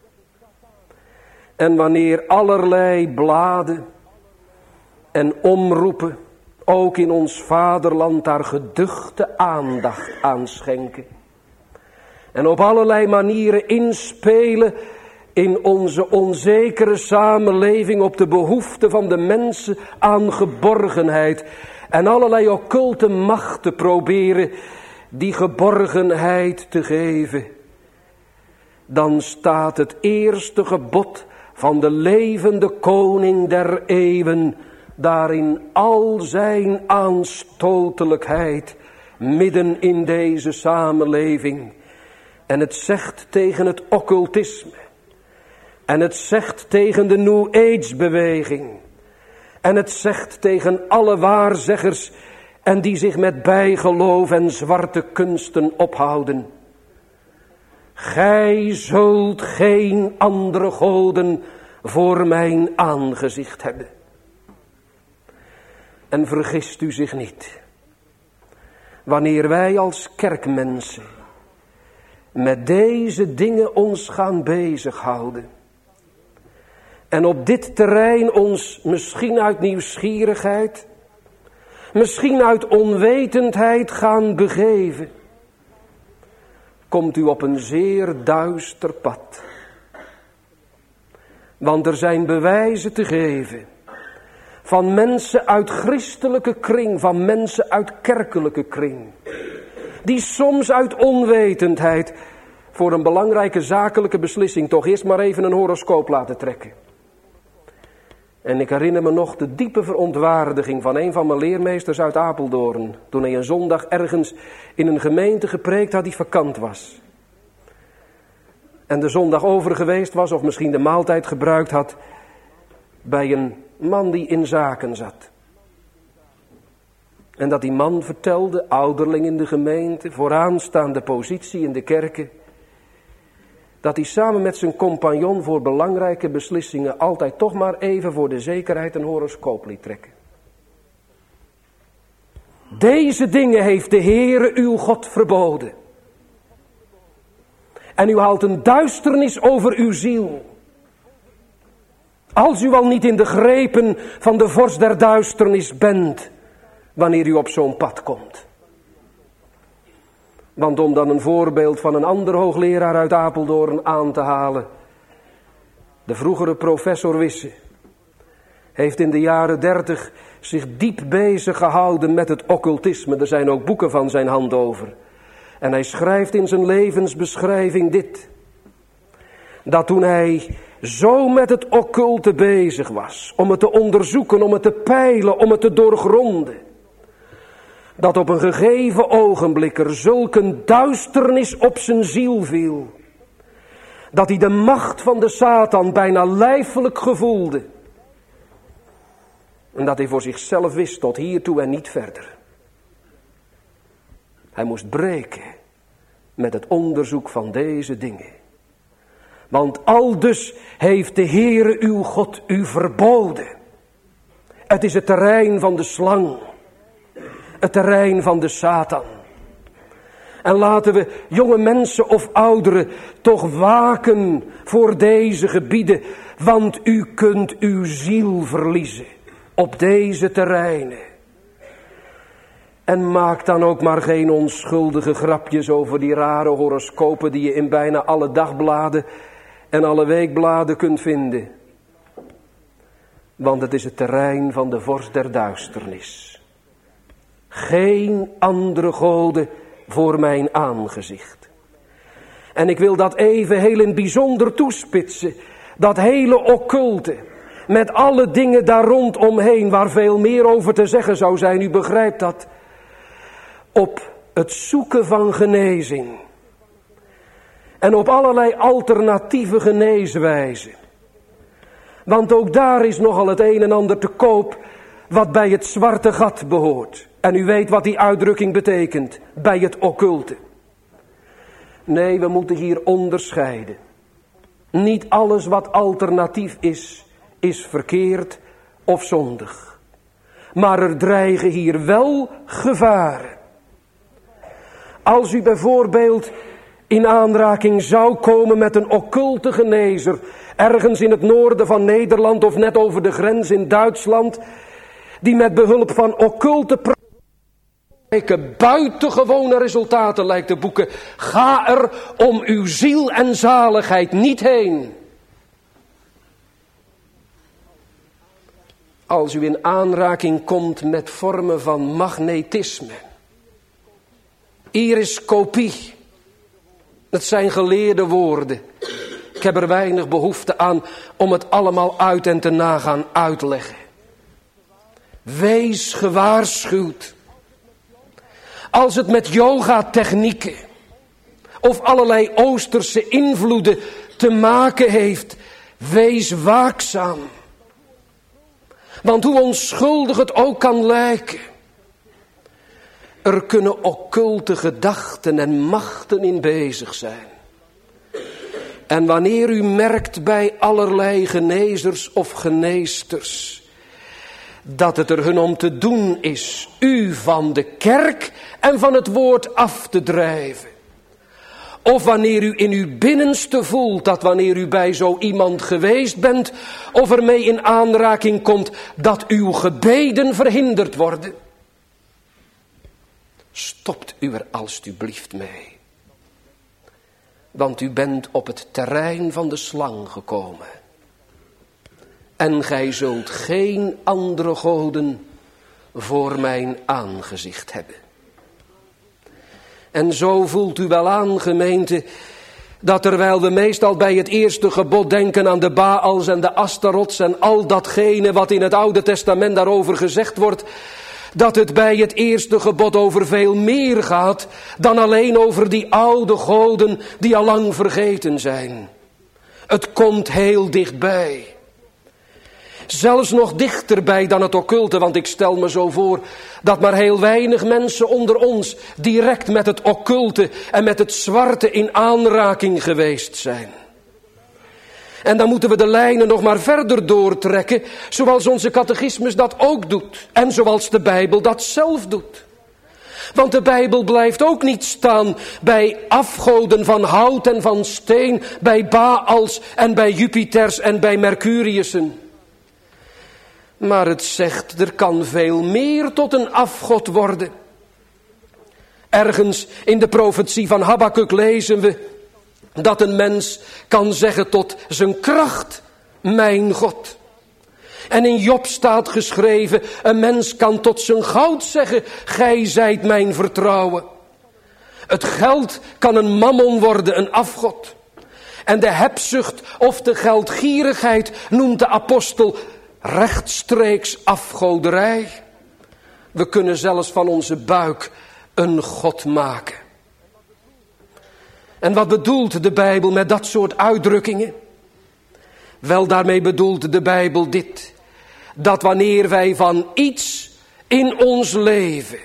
En wanneer allerlei bladen en omroepen, ook in ons vaderland, daar geduchte aandacht aan schenken. En op allerlei manieren inspelen in onze onzekere samenleving op de behoefte van de mensen aan geborgenheid. En allerlei occulte machten proberen die geborgenheid te geven. Dan staat het eerste gebod van de levende koning der eeuwen daarin al zijn aanstotelijkheid midden in deze samenleving. En het zegt tegen het occultisme. En het zegt tegen de New Age beweging. En het zegt tegen alle waarzeggers en die zich met bijgeloof en zwarte kunsten ophouden. Gij zult geen andere goden voor mijn aangezicht hebben. En vergist u zich niet. Wanneer wij als kerkmensen met deze dingen ons gaan bezighouden. En op dit terrein ons misschien uit nieuwsgierigheid, misschien uit onwetendheid gaan begeven. Komt u op een zeer duister pad. Want er zijn bewijzen te geven. Van mensen uit christelijke kring, van mensen uit kerkelijke kring. Die soms uit onwetendheid voor een belangrijke zakelijke beslissing toch eerst maar even een horoscoop laten trekken. En ik herinner me nog de diepe verontwaardiging van een van mijn leermeesters uit Apeldoorn. Toen hij een zondag ergens in een gemeente gepreekt had die vakant was. En de zondag over geweest was of misschien de maaltijd gebruikt had bij een man die in zaken zat. En dat die man vertelde, ouderling in de gemeente, vooraanstaande positie in de kerken, dat hij samen met zijn compagnon voor belangrijke beslissingen altijd toch maar even voor de zekerheid een horoscoop liet trekken. Deze dingen heeft de Heere uw God verboden. En u haalt een duisternis over uw ziel. Als u al niet in de grepen van de vorst der duisternis bent, wanneer u op zo'n pad komt. Want om dan een voorbeeld van een andere hoogleraar uit Apeldoorn aan te halen. De vroegere professor Wisse heeft in de jaren 30 zich diep bezig gehouden met het occultisme. Er zijn ook boeken van zijn hand over. En hij schrijft in zijn levensbeschrijving dit. Dat toen hij zo met het occulte bezig was, om het te onderzoeken, om het te peilen, om het te doorgronden. Dat op een gegeven ogenblik er zulk een duisternis op zijn ziel viel. Dat hij de macht van de Satan bijna lijfelijk gevoelde. En dat hij voor zichzelf wist tot hiertoe en niet verder. Hij moest breken met het onderzoek van deze dingen. Want aldus heeft de Heere uw God u verboden. Het is het terrein van de slang. Het terrein van de Satan. En laten we jonge mensen of ouderen toch waken voor deze gebieden. Want u kunt uw ziel verliezen. op deze terreinen. En maak dan ook maar geen onschuldige grapjes over die rare horoscopen die je in bijna alle dagbladen en alle weekbladen kunt vinden. Want het is het terrein van de vorst der duisternis. Geen andere goden voor mijn aangezicht. En ik wil dat even heel in bijzonder toespitsen. Dat hele occulte. Met alle dingen daar rondomheen waar veel meer over te zeggen zou zijn. U begrijpt dat. Op het zoeken van genezing. En op allerlei alternatieve geneeswijzen. Want ook daar is nogal het een en ander te koop wat bij het zwarte gat behoort. En u weet wat die uitdrukking betekent, bij het occulte. Nee, we moeten hier onderscheiden. Niet alles wat alternatief is verkeerd of zondig. Maar er dreigen hier wel gevaren. Als u bijvoorbeeld in aanraking zou komen met een occulte genezer, ergens in het noorden van Nederland of net over de grens in Duitsland, die met behulp van occulte praktijken buitengewone resultaten lijkt te boeken, ga er om uw ziel en zaligheid niet heen. Als u in aanraking komt met vormen van magnetisme, iriscopie, dat zijn geleerde woorden. Ik heb er weinig behoefte aan om het allemaal uit en te nagaan uitleggen. Wees gewaarschuwd. Als het met yoga-technieken of allerlei Oosterse invloeden te maken heeft, wees waakzaam. Want hoe onschuldig het ook kan lijken, er kunnen occulte gedachten en machten in bezig zijn. En wanneer u merkt bij allerlei genezers of geneesters dat het er hun om te doen is u van de kerk en van het woord af te drijven. Of wanneer u in uw binnenste voelt dat wanneer u bij zo iemand geweest bent of ermee in aanraking komt dat uw gebeden verhinderd worden. Stopt u er alstublieft mee. Want u bent op het terrein van de slang gekomen. En gij zult geen andere goden voor mijn aangezicht hebben. En zo voelt u wel aan, gemeente, dat terwijl we meestal bij het eerste gebod denken aan de Baals en de Astarots en al datgene wat in het Oude Testament daarover gezegd wordt, dat het bij het eerste gebod over veel meer gaat dan alleen over die oude goden die al lang vergeten zijn. Het komt heel dichtbij. Zelfs nog dichterbij dan het occulte, want ik stel me zo voor dat maar heel weinig mensen onder ons direct met het occulte en met het zwarte in aanraking geweest zijn. En dan moeten we de lijnen nog maar verder doortrekken, zoals onze catechismus dat ook doet. En zoals de Bijbel dat zelf doet. Want de Bijbel blijft ook niet staan bij afgoden van hout en van steen, bij Baals en bij Jupiters en bij Mercuriussen. Maar het zegt, er kan veel meer tot een afgod worden. Ergens in de profetie van Habakuk lezen we dat een mens kan zeggen tot zijn kracht, mijn God. En in Job staat geschreven, een mens kan tot zijn goud zeggen, gij zijt mijn vertrouwen. Het geld kan een mammon worden, een afgod. En de hebzucht of de geldgierigheid noemt de apostel rechtstreeks afgoderij. We kunnen zelfs van onze buik een god maken. En wat bedoelt de Bijbel met dat soort uitdrukkingen? Wel, daarmee bedoelt de Bijbel dit. Dat wanneer wij van iets in ons leven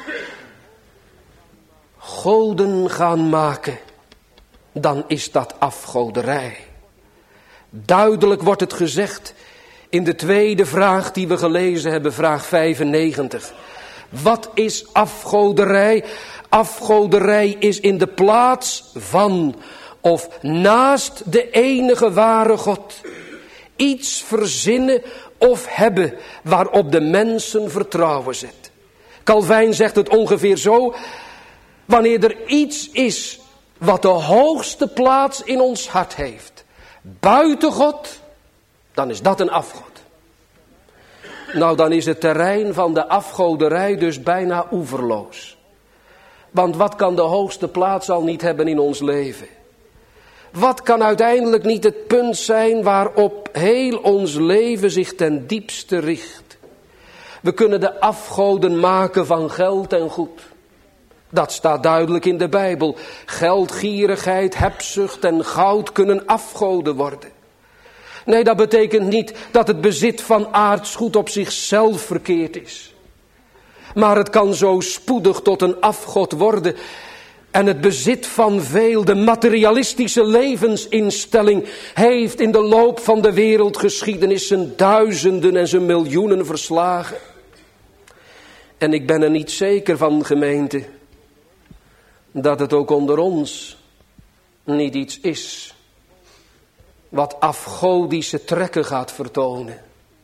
goden gaan maken, dan is dat afgoderij. Duidelijk wordt het gezegd in de tweede vraag die we gelezen hebben, vraag 95. Wat is afgoderij? Afgoderij is in de plaats van of naast de enige ware God iets verzinnen of hebben waarop de mensen vertrouwen zet. Calvijn zegt het ongeveer zo: wanneer er iets is wat de hoogste plaats in ons hart heeft, buiten God, dan is dat een afgod. Nou, dan is het terrein van de afgoderij dus bijna oeverloos. Want wat kan de hoogste plaats al niet hebben in ons leven? Wat kan uiteindelijk niet het punt zijn waarop heel ons leven zich ten diepste richt? We kunnen de afgoden maken van geld en goed. Dat staat duidelijk in de Bijbel. Geldgierigheid, hebzucht en goud kunnen afgoden worden. Nee, dat betekent niet dat het bezit van aards goed op zichzelf verkeerd is. Maar het kan zo spoedig tot een afgod worden. En het bezit van veel, de materialistische levensinstelling, heeft in de loop van de wereldgeschiedenis zijn duizenden en zijn miljoenen verslagen. En ik ben er niet zeker van, gemeente, dat het ook onder ons niet iets is wat afgodische trekken gaat vertonen.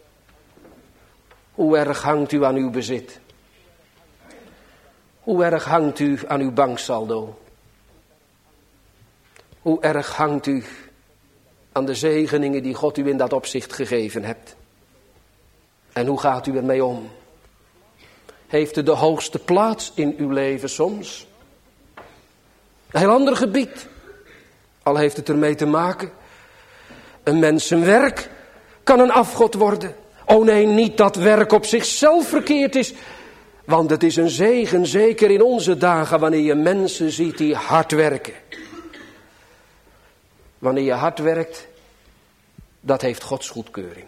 Hoe erg hangt u aan uw bezit? Hoe erg hangt u aan uw banksaldo? Hoe erg hangt u aan de zegeningen die God u in dat opzicht gegeven hebt? En hoe gaat u ermee om? Heeft het de hoogste plaats in uw leven soms? Een heel ander gebied. Al heeft het ermee te maken. Een mens zijn werk kan een afgod worden. Oh nee, niet dat werk op zichzelf verkeerd is. Want het is een zegen, zeker in onze dagen, wanneer je mensen ziet die hard werken. Wanneer je hard werkt, dat heeft Gods goedkeuring.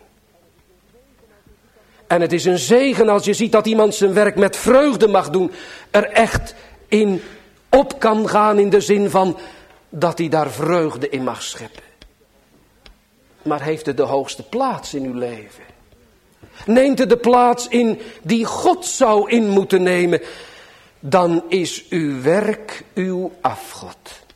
En het is een zegen als je ziet dat iemand zijn werk met vreugde mag doen. Er echt in op kan gaan in de zin van dat hij daar vreugde in mag scheppen. Maar heeft het de hoogste plaats in uw leven? Neemt het de plaats in die God zou in moeten nemen? Dan is uw werk uw afgod.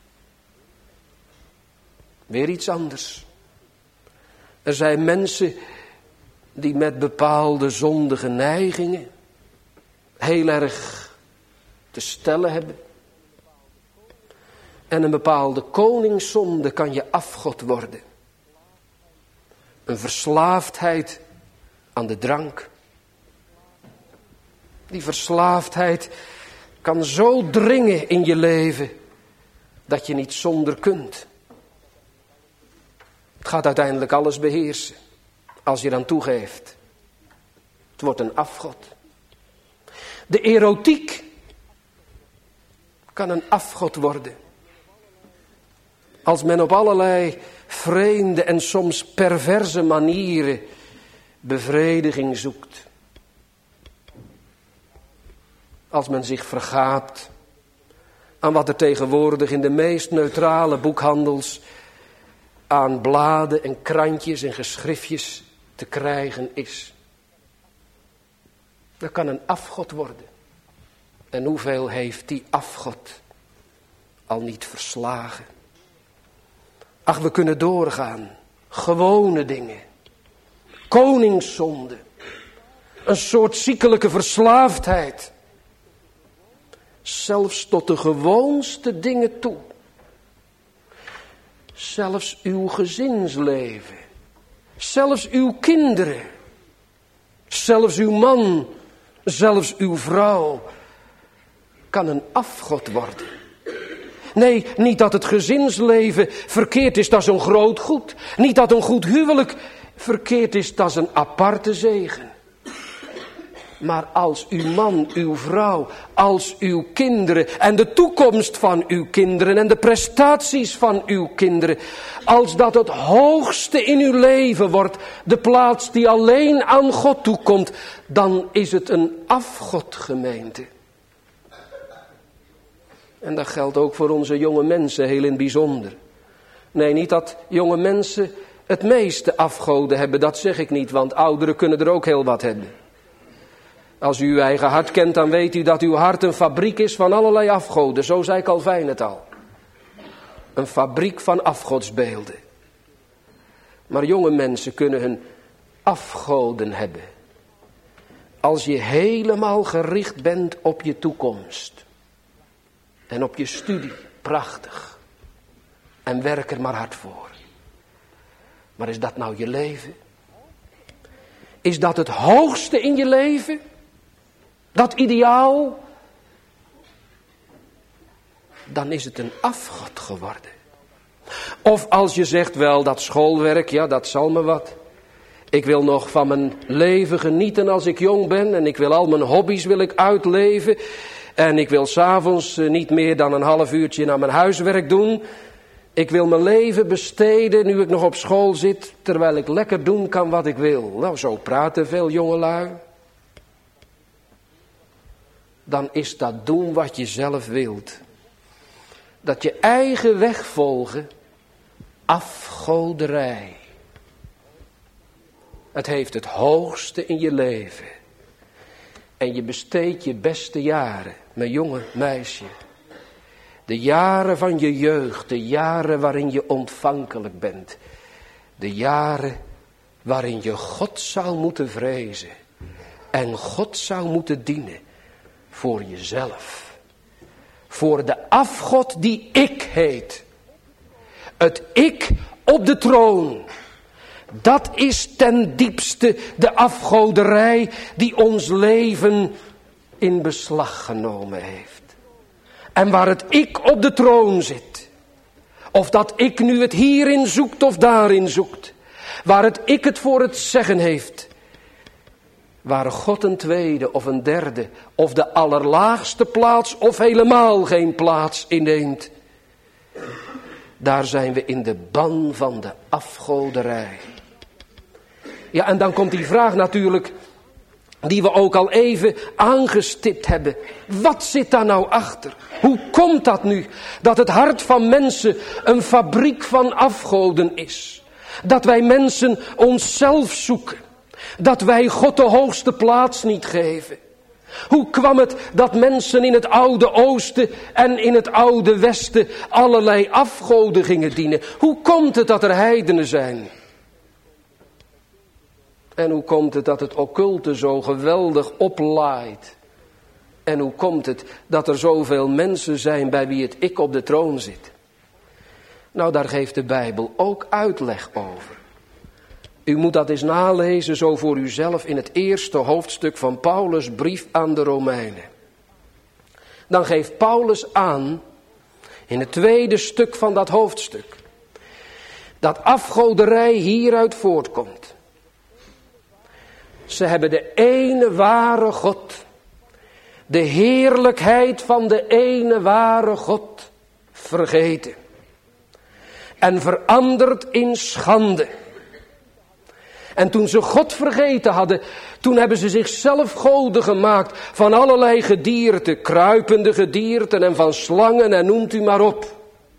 Weer iets anders. Er zijn mensen die met bepaalde zondige neigingen heel erg te stellen hebben. En een bepaalde koningszonde kan je afgod worden. Een verslaafdheid aan de drank. Die verslaafdheid kan zo dringen in je leven dat je niet zonder kunt. Het gaat uiteindelijk alles beheersen als je eraan toegeeft. Het wordt een afgod. De erotiek kan een afgod worden. Als men op allerlei vreemde en soms perverse manieren bevrediging zoekt. Als men zich vergaat aan wat er tegenwoordig in de meest neutrale boekhandels aan bladen en krantjes en geschriftjes te krijgen is. Dat kan een afgod worden. En hoeveel heeft die afgod al niet verslagen? Ach, we kunnen doorgaan. Gewone dingen. Koningszonde. Een soort ziekelijke verslaafdheid. Zelfs tot de gewoonste dingen toe. Zelfs uw gezinsleven. Zelfs uw kinderen. Zelfs uw man. Zelfs uw vrouw. Kan een afgod worden. Nee, niet dat het gezinsleven verkeerd is, dat is een groot goed. Niet dat een goed huwelijk verkeerd is, dat is een aparte zegen. Maar als uw man, uw vrouw, als uw kinderen en de toekomst van uw kinderen en de prestaties van uw kinderen, als dat het hoogste in uw leven wordt, de plaats die alleen aan God toekomt, dan is het een afgod, gemeente. En dat geldt ook voor onze jonge mensen heel in het bijzonder. Nee, niet dat jonge mensen het meeste afgoden hebben, dat zeg ik niet, want ouderen kunnen er ook heel wat hebben. Als u uw eigen hart kent, dan weet u dat uw hart een fabriek is van allerlei afgoden. Zo zei Calvijn het al. Een fabriek van afgodsbeelden. Maar jonge mensen kunnen hun afgoden hebben. Als je helemaal gericht bent op je toekomst. En op je studie. Prachtig. En werk er maar hard voor. Maar is dat nou je leven? Is dat het hoogste in je leven? Dat ideaal? Dan is het een afgod geworden. Of als je zegt, wel dat schoolwerk, ja dat zal me wat. Ik wil nog van mijn leven genieten als ik jong ben. En ik wil al mijn hobby's uitleven. En ik wil 's avonds niet meer dan een half uurtje naar mijn huiswerk doen. Ik wil mijn leven besteden nu ik nog op school zit. Terwijl ik lekker doen kan wat ik wil. Nou, zo praten veel jongelui. Dan is dat doen wat je zelf wilt. Dat je eigen weg volgen. Afgoderij. Het heeft het hoogste in je leven. En je besteedt je beste jaren, mijn jonge meisje. De jaren van je jeugd, de jaren waarin je ontvankelijk bent. De jaren waarin je God zou moeten vrezen. En God zou moeten dienen voor jezelf. Voor de afgod die ik heet. Het ik op de troon. Dat is ten diepste de afgoderij die ons leven in beslag genomen heeft. En waar het ik op de troon zit. Of dat ik nu het hierin zoekt of daarin zoekt. Waar het ik het voor het zeggen heeft. Waar God een tweede of een derde of de allerlaagste plaats of helemaal geen plaats inneemt. Daar zijn we in de ban van de afgoderij. Ja, en dan komt die vraag natuurlijk, die we ook al even aangestipt hebben. Wat zit daar nou achter? Hoe komt dat nu, dat het hart van mensen een fabriek van afgoden is? Dat wij mensen onszelf zoeken. Dat wij God de hoogste plaats niet geven. Hoe kwam het dat mensen in het oude oosten en in het oude westen allerlei afgoden gingen dienen? Hoe komt het dat er heidenen zijn? En hoe komt het dat het occulte zo geweldig oplaait? En hoe komt het dat er zoveel mensen zijn bij wie het ik op de troon zit? Nou, daar geeft de Bijbel ook uitleg over. U moet dat eens nalezen zo voor uzelf in het eerste hoofdstuk van Paulus' brief aan de Romeinen. Dan geeft Paulus aan, in het tweede stuk van dat hoofdstuk, dat afgoderij hieruit voortkomt. Ze hebben de ene ware God, de heerlijkheid van de ene ware God vergeten. En veranderd in schande. En toen ze God vergeten hadden, toen hebben ze zichzelf goden gemaakt van allerlei gedierte, kruipende gedierten en van slangen en noemt u maar op.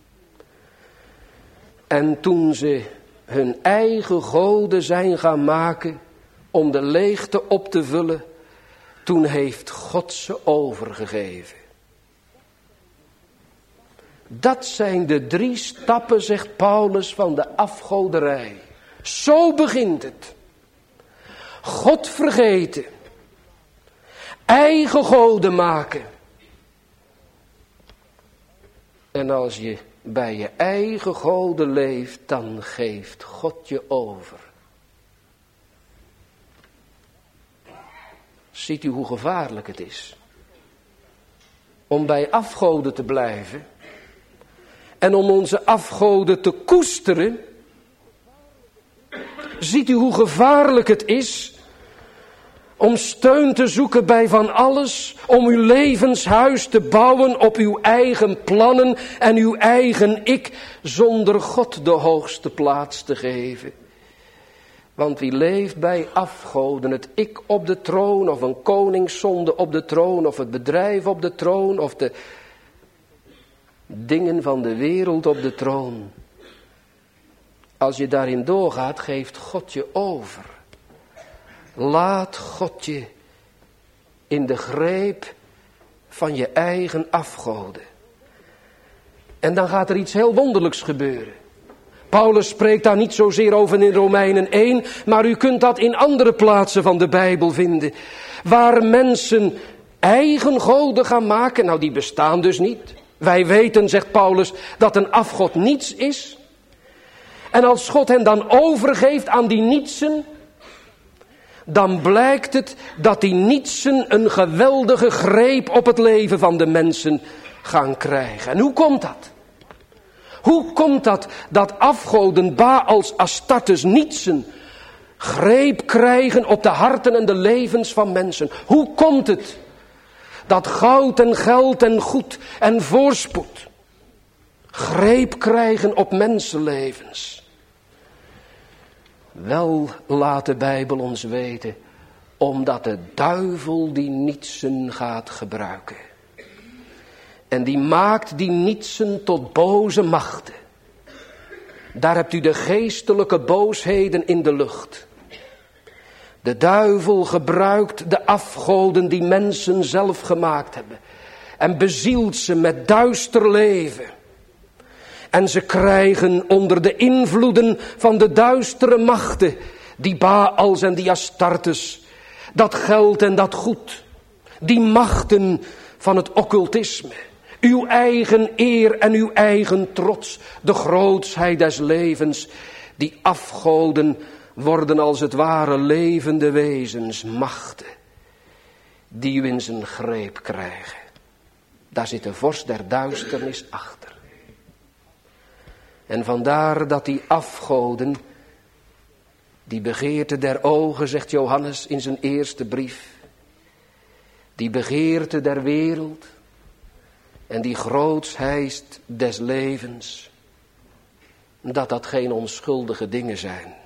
En toen ze hun eigen goden zijn gaan maken om de leegte op te vullen, toen heeft God ze overgegeven. Dat zijn de 3 stappen, zegt Paulus, van de afgoderij. Zo begint het. God vergeten. Eigen goden maken. En als je bij je eigen goden leeft, dan geeft God je over. Ziet u hoe gevaarlijk het is om bij afgoden te blijven en om onze afgoden te koesteren? Ziet u hoe gevaarlijk het is om steun te zoeken bij van alles, om uw levenshuis te bouwen op uw eigen plannen en uw eigen ik, zonder God de hoogste plaats te geven? Want wie leeft bij afgoden, het ik op de troon, of een koningszonde op de troon, of het bedrijf op de troon, of de dingen van de wereld op de troon. Als je daarin doorgaat, geeft God je over. Laat God je in de greep van je eigen afgoden. En dan gaat er iets heel wonderlijks gebeuren. Paulus spreekt daar niet zozeer over in Romeinen 1, maar u kunt dat in andere plaatsen van de Bijbel vinden. Waar mensen eigen goden gaan maken, nou die bestaan dus niet. Wij weten, zegt Paulus, dat een afgod niets is. En als God hen dan overgeeft aan die nietsen, dan blijkt het dat die nietsen een geweldige greep op het leven van de mensen gaan krijgen. En hoe komt dat? Hoe komt dat dat afgoden Baals, Astartes, nietsen greep krijgen op de harten en de levens van mensen? Hoe komt het dat goud en geld en goed en voorspoed greep krijgen op mensenlevens? Wel, laat de Bijbel ons weten, omdat de duivel die nietsen gaat gebruiken. En die maakt die nietsen tot boze machten. Daar hebt u de geestelijke boosheden in de lucht. De duivel gebruikt de afgoden die mensen zelf gemaakt hebben. En bezielt ze met duister leven. En ze krijgen onder de invloeden van de duistere machten, die Baals en die Astartes, dat geld en dat goed, die machten van het occultisme, uw eigen eer en uw eigen trots, de grootsheid des levens, die afgoden worden als het ware levende wezens, machten, die u in zijn greep krijgen. Daar zit de vorst der duisternis achter. En vandaar dat die afgoden, die begeerte der ogen, zegt Johannes in zijn eerste brief, die begeerte der wereld en die grootsheid des levens, dat geen onschuldige dingen zijn.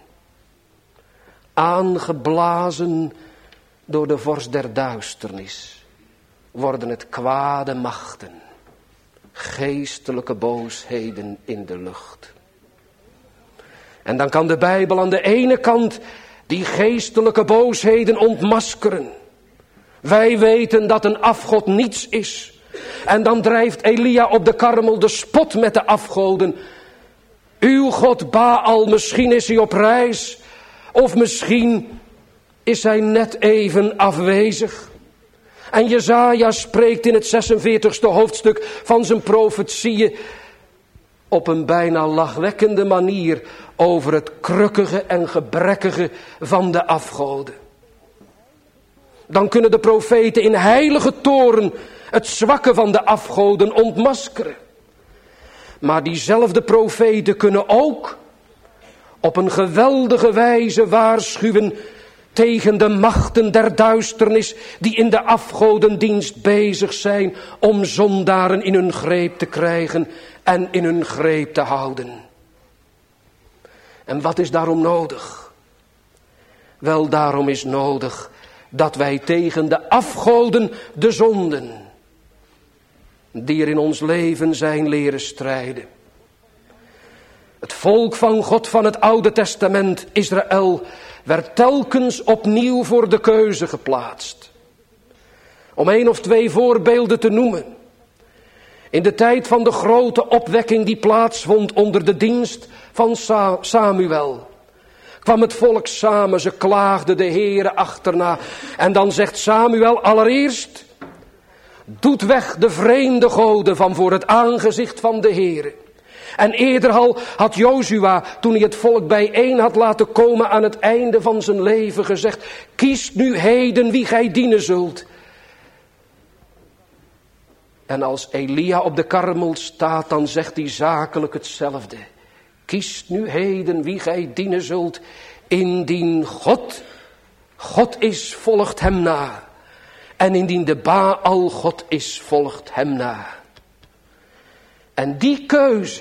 Aangeblazen door de vorst der duisternis worden het kwade machten. Geestelijke boosheden in de lucht. En dan kan de Bijbel aan de ene kant die geestelijke boosheden ontmaskeren. Wij weten dat een afgod niets is. En dan drijft Elia op de Karmel de spot met de afgoden. Uw God Baal, misschien is hij op reis. Of misschien is hij net even afwezig. En Jesaja spreekt in het 46e hoofdstuk van zijn profetieën op een bijna lachwekkende manier over het krukkige en gebrekkige van de afgoden. Dan kunnen de profeten in heilige toorn het zwakke van de afgoden ontmaskeren. Maar diezelfde profeten kunnen ook op een geweldige wijze waarschuwen tegen de machten der duisternis die in de afgodendienst bezig zijn om zondaren in hun greep te krijgen en in hun greep te houden. En wat is daarom nodig? Wel, daarom is nodig dat wij tegen de afgoden, de zonden, die er in ons leven zijn, leren strijden. Het volk van God van het Oude Testament, Israël, werd telkens opnieuw voor de keuze geplaatst. Om 1 of 2 voorbeelden te noemen. In de tijd van de grote opwekking die plaatsvond onder de dienst van Samuel, kwam het volk samen, ze klaagden de Heere achterna. En dan zegt Samuel allereerst, doet weg de vreemde goden van voor het aangezicht van de Heere. En eerder al had Jozua, toen hij het volk bijeen had laten komen aan het einde van zijn leven, gezegd, kies nu heden wie gij dienen zult. En als Elia op de Karmel staat, dan zegt hij zakelijk hetzelfde. Kies nu heden wie gij dienen zult, indien God is, volgt hem na. En indien de Baal God is, volgt hem na. En die keuze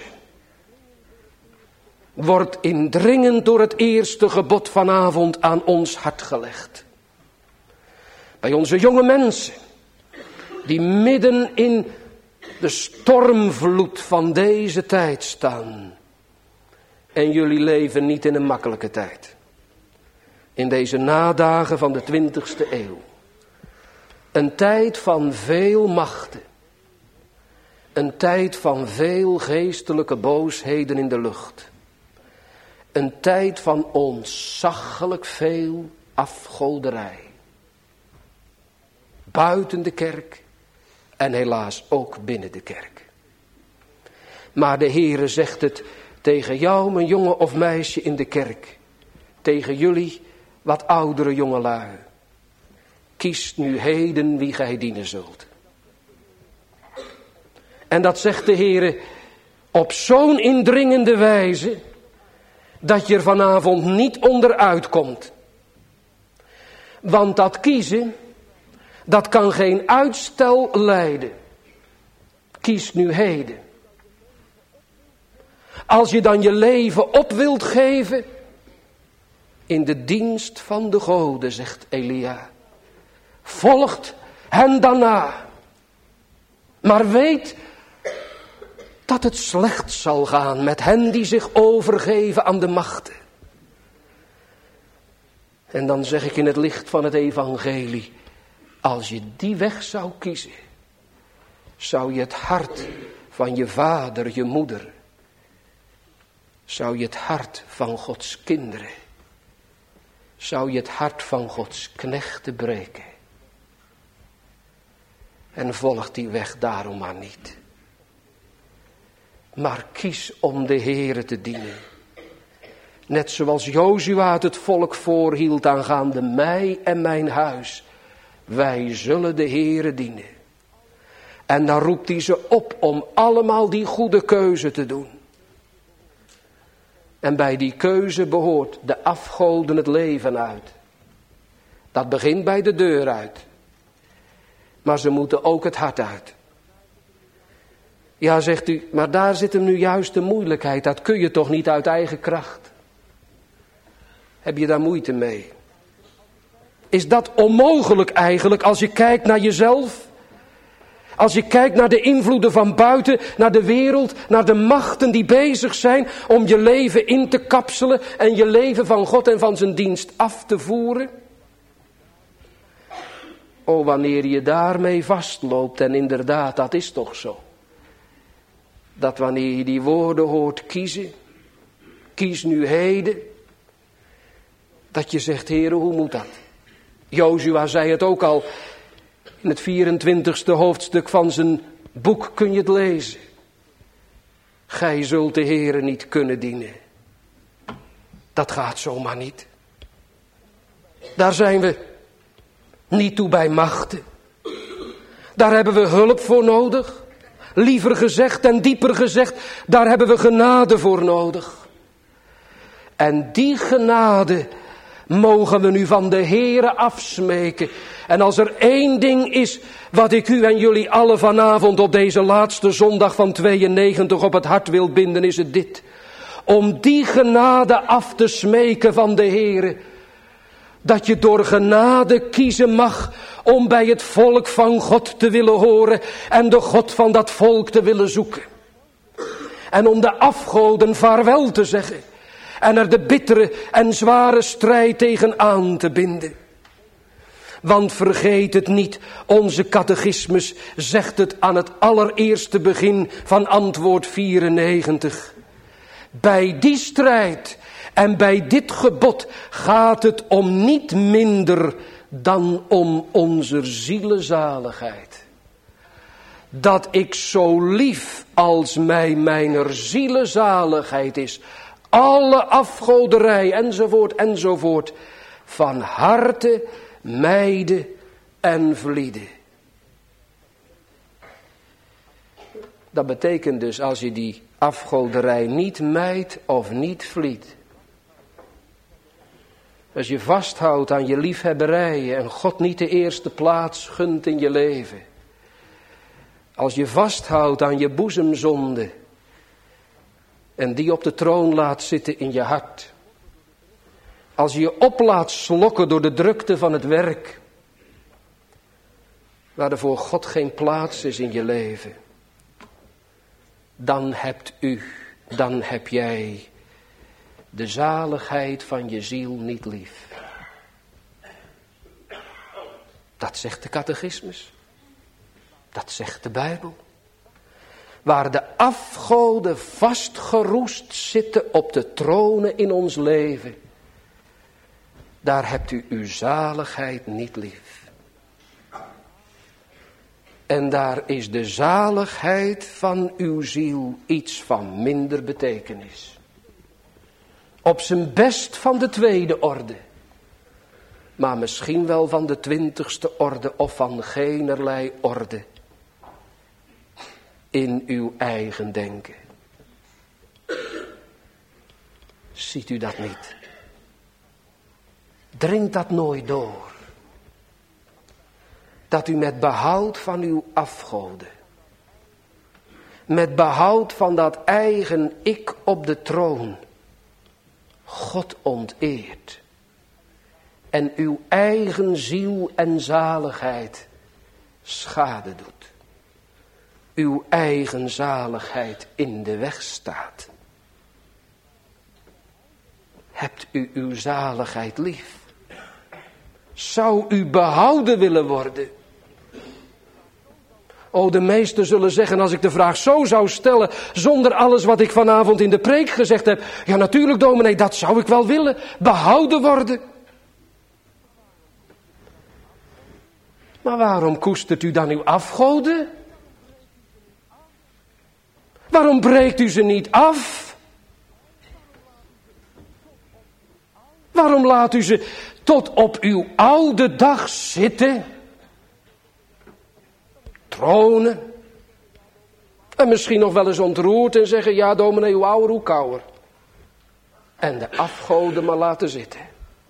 wordt indringend door het eerste gebod vanavond aan ons hart gelegd. Bij onze jonge mensen, die midden in de stormvloed van deze tijd staan. En jullie leven niet in een makkelijke tijd. In deze nadagen van de 20e eeuw. Een tijd van veel machten. Een tijd van veel geestelijke boosheden in de lucht. een tijd van ontzaglijk veel afgoderij. Buiten de kerk en helaas ook binnen de kerk. Maar de Heere zegt het tegen jou, mijn jongen of meisje in de kerk. Tegen jullie wat oudere jongelui. Kies nu heden wie gij dienen zult. En dat zegt de Heere op zo'n indringende wijze dat je er vanavond niet onderuit komt. Want dat kiezen, dat kan geen uitstel lijden. Kies nu heden. Als je dan je leven op wilt geven in de dienst van de goden, zegt Elia, volgt hen daarna. Maar weet dat het slecht zal gaan met hen die zich overgeven aan de machten. En dan zeg ik in het licht van het evangelie, als je die weg zou kiezen, zou je het hart van je vader, je moeder, zou je het hart van Gods kinderen, zou je het hart van Gods knechten breken. En volg die weg daarom maar niet. Maar kies om de Heere te dienen. Net zoals Jozua het volk voorhield aangaande mij en mijn huis. Wij zullen de Heere dienen. En dan roept hij ze op om allemaal die goede keuze te doen. En bij die keuze behoort de afgoden het leven uit. Dat begint bij de deur uit. Maar ze moeten ook het hart uit. Ja, zegt u, maar daar zit hem nu juist de moeilijkheid. Dat kun je toch niet uit eigen kracht? Heb je daar moeite mee? Is dat onmogelijk eigenlijk als je kijkt naar jezelf? Als je kijkt naar de invloeden van buiten, naar de wereld, naar de machten die bezig zijn om je leven in te kapselen en je leven van God en van zijn dienst af te voeren? Oh, wanneer je daarmee vastloopt, en inderdaad, dat is toch zo. Dat wanneer je die woorden hoort kiezen, kies nu heden, dat je zegt, Heere, hoe moet dat? Jozua zei het ook al, in het 24e hoofdstuk van zijn boek kun je het lezen. Gij zult de Heere niet kunnen dienen. Dat gaat zomaar niet. Daar zijn we niet toe bij machten. Daar hebben we hulp voor nodig. Liever gezegd en dieper gezegd, daar hebben we genade voor nodig. En die genade mogen we nu van de Heere afsmeken. En als er één ding is wat ik u en jullie allen vanavond op deze laatste zondag van 92 op het hart wil binden, is het dit. Om die genade af te smeken van de Heere. Dat je door genade kiezen mag om bij het volk van God te willen horen en de God van dat volk te willen zoeken. En om de afgoden vaarwel te zeggen en er de bittere en zware strijd tegen aan te binden. Want vergeet het niet, onze catechismus zegt het aan het allereerste begin van antwoord 94. Bij die strijd en bij dit gebod gaat het om niet minder dan om onze zielenzaligheid. Dat ik zo lief als mij mijner zielenzaligheid is, alle afgoderij enzovoort, van harte mijde en vliede. Dat betekent dus als je die afgoderij niet mijdt of niet vliet. Als je vasthoudt aan je liefhebberijen en God niet de eerste plaats gunt in je leven. Als je vasthoudt aan je boezemzonde en die op de troon laat zitten in je hart. Als je je op laat slokken door de drukte van het werk, waar er voor God geen plaats is in je leven. Dan heb jij de zaligheid van je ziel niet lief. Dat zegt de catechismus. Dat zegt de Bijbel. waar de afgoden vastgeroest zitten op de tronen in ons leven, daar hebt u uw zaligheid niet lief. En daar is de zaligheid van uw ziel iets van minder betekenis. Op zijn best van de tweede orde. Maar misschien wel van de 20ste orde of van geenerlei orde. In uw eigen denken. Ziet u dat niet? Dringt dat nooit door. Dat u met behoud van uw afgoden, met behoud van dat eigen ik op de troon, God onteert. En uw eigen ziel en zaligheid schade doet. Uw eigen zaligheid in de weg staat. Hebt u uw zaligheid lief? Zou u behouden willen worden? O, de meesten zullen zeggen, als ik de vraag zo zou stellen, zonder alles wat ik vanavond in de preek gezegd heb. Ja, natuurlijk dominee, dat zou ik wel willen. Behouden worden. Maar waarom koestert u dan uw afgoden? Waarom breekt u ze niet af? Waarom laat u ze tot op uw oude dag zitten? Tronen. En misschien nog wel eens ontroerd en zeggen, ja dominee, hoe ouder hoe kouder. En de afgoden maar laten zitten.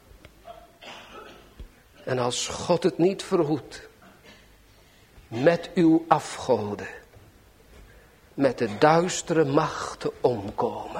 En als God het niet verhoedt, met uw afgoden, met de duistere machten omkomen.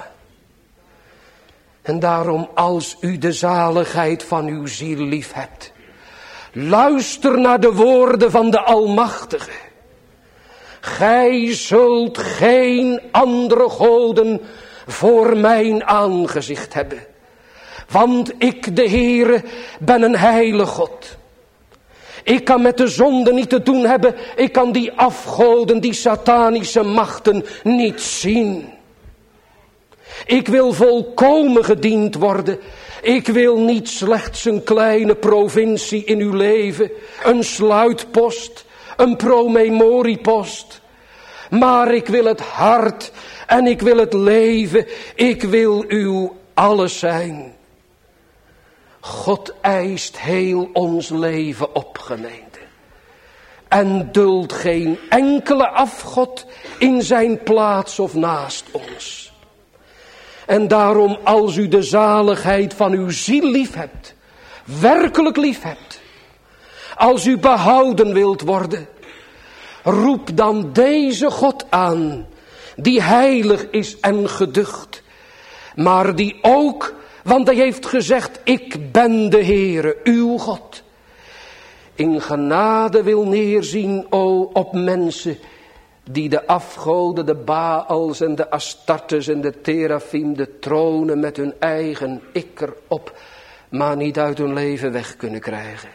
En daarom, als u de zaligheid van uw ziel lief hebt, luister naar de woorden van de Almachtige. Gij zult geen andere goden voor mijn aangezicht hebben. Want ik, de Heere, ben een heilig God. Ik kan met de zonde niet te doen hebben. Ik kan die afgoden, die satanische machten niet zien. Ik wil volkomen gediend worden. Ik wil niet slechts een kleine provincie in uw leven. Een sluitpost. Een promemoriepost. Maar ik wil het hart en ik wil het leven. Ik wil uw alles zijn. God eist heel ons leven op, gemeente. En duldt geen enkele afgod in zijn plaats of naast ons. En daarom, als u de zaligheid van uw ziel lief hebt, werkelijk lief hebt, als u behouden wilt worden, roep dan deze God aan, die heilig is en geducht, maar die ook, want hij heeft gezegd, ik ben de Heere, uw God, in genade wil neerzien, op mensen die de afgoden, de Baals en de Astartes en de Terafim, de tronen met hun eigen ik erop, maar niet uit hun leven weg kunnen krijgen.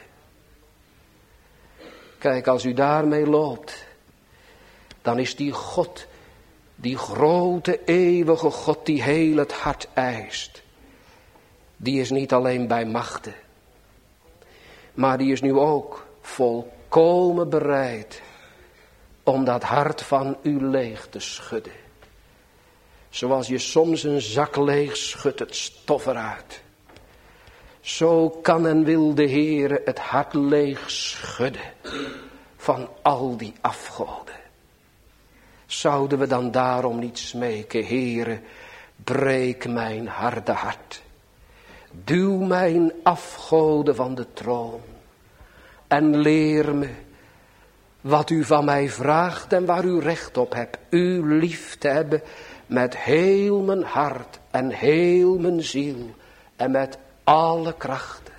Kijk, als u daarmee loopt, dan is die God, die grote eeuwige God die heel het hart eist, die is niet alleen bij machten, maar die is nu ook volkomen bereid om dat hart van u leeg te schudden. Zoals je soms een zak leeg schudt, het stof eruit. Zo kan en wil de Heere het hart leeg schudden van al die afgoden. Zouden we dan daarom niet smeken, Heere, breek mijn harde hart. Duw mijn afgoden van de troon. En leer me wat u van mij vraagt en waar u recht op hebt. U lief te hebben met heel mijn hart en heel mijn ziel en met alle krachten.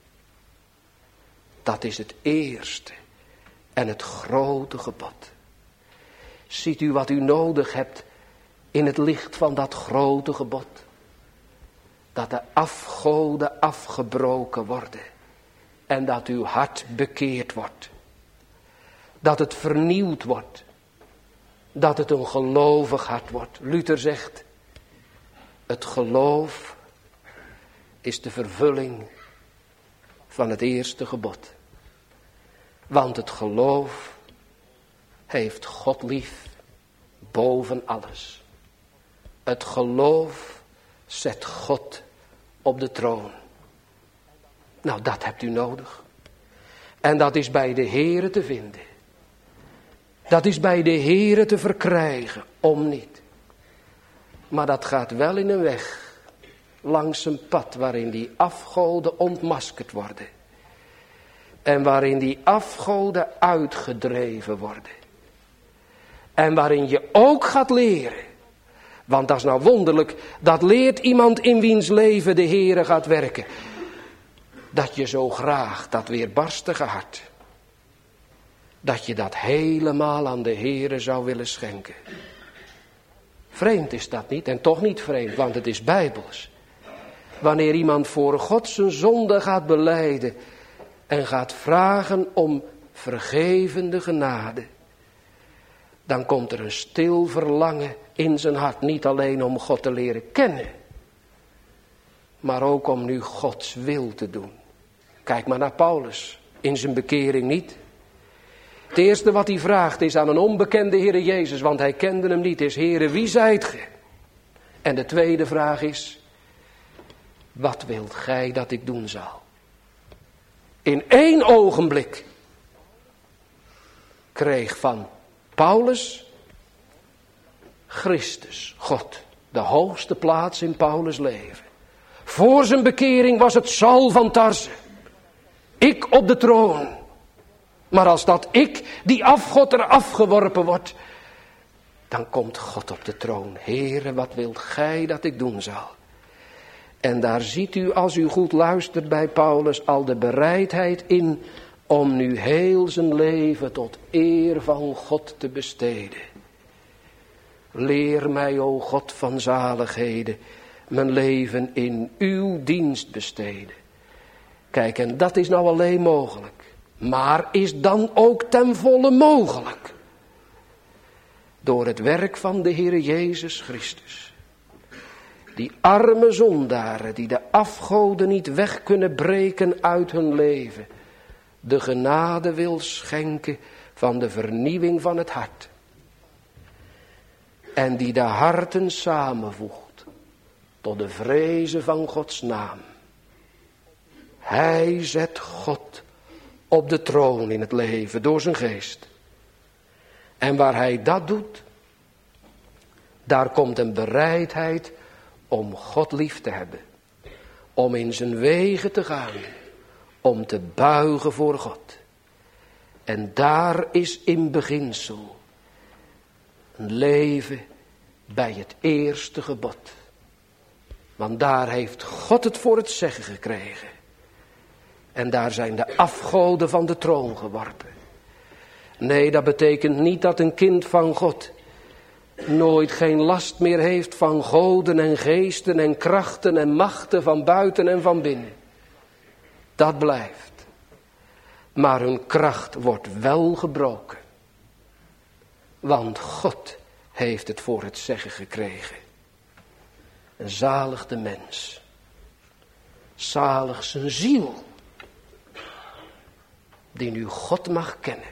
Dat is het eerste en het grote gebod. Ziet u wat u nodig hebt in het licht van dat grote gebod? Dat de afgoden afgebroken worden en dat uw hart bekeerd wordt. Dat het vernieuwd wordt. dat het een gelovig hart wordt. Luther zegt, het geloof is de vervulling van het eerste gebod. Want het geloof heeft God lief boven alles. Het geloof zet God op de troon. Nou, dat hebt u nodig. En dat is bij de Heere te vinden. Dat is bij de Heere te verkrijgen, om niet. Maar dat gaat wel in een weg, langs een pad waarin die afgoden ontmaskerd worden. En waarin die afgoden uitgedreven worden. En waarin je ook gaat leren. Want dat is nou wonderlijk, dat leert iemand in wiens leven de Heere gaat werken. Dat je zo graag dat weerbarstige hart, dat je dat helemaal aan de Heere zou willen schenken. Vreemd is dat niet, en toch niet vreemd, want het is bijbels. Wanneer iemand voor God zijn zonde gaat belijden en gaat vragen om vergevende genade, dan komt er een stil verlangen in zijn hart, niet alleen om God te leren kennen, maar ook om nu Gods wil te doen. Kijk maar naar Paulus, in zijn bekering niet. Het eerste wat hij vraagt is aan een onbekende Heere Jezus, want hij kende hem niet, is: Heere, wie zijt ge? En de tweede vraag is: wat wilt gij dat ik doen zal? In 1 ogenblik kreeg van Paulus Christus, God, de hoogste plaats in Paulus' leven. Voor zijn bekering was het Saul van Tarse. Ik op de troon. Maar als dat ik, die afgod, er afgeworpen wordt, dan komt God op de troon. Heere, wat wilt gij dat ik doen zal? En daar ziet u, als u goed luistert bij Paulus, al de bereidheid in om nu heel zijn leven tot eer van God te besteden. Leer mij, o God van zaligheden, mijn leven in uw dienst besteden. Kijk, en dat is nou alleen mogelijk. Maar is dan ook ten volle mogelijk. Door het werk van de Heer Jezus Christus. Die arme zondaren die de afgoden niet weg kunnen breken uit hun leven. De genade wil schenken van de vernieuwing van het hart. En die de harten samenvoegt tot de vrezen van Gods naam. Hij zet God op de troon in het leven door zijn geest. En waar hij dat doet, daar komt een bereidheid om God lief te hebben. Om in zijn wegen te gaan. Om te buigen voor God. En daar is in beginsel een leven bij het eerste gebod. Want daar heeft God het voor het zeggen gekregen. En daar zijn de afgoden van de troon geworpen. Nee, dat betekent niet dat een kind van God nooit geen last meer heeft van goden en geesten en krachten en machten van buiten en van binnen. Dat blijft. Maar hun kracht wordt wel gebroken. Want God heeft het voor het zeggen gekregen. En zalig de mens. Zalig zijn ziel. Die nu God mag kennen.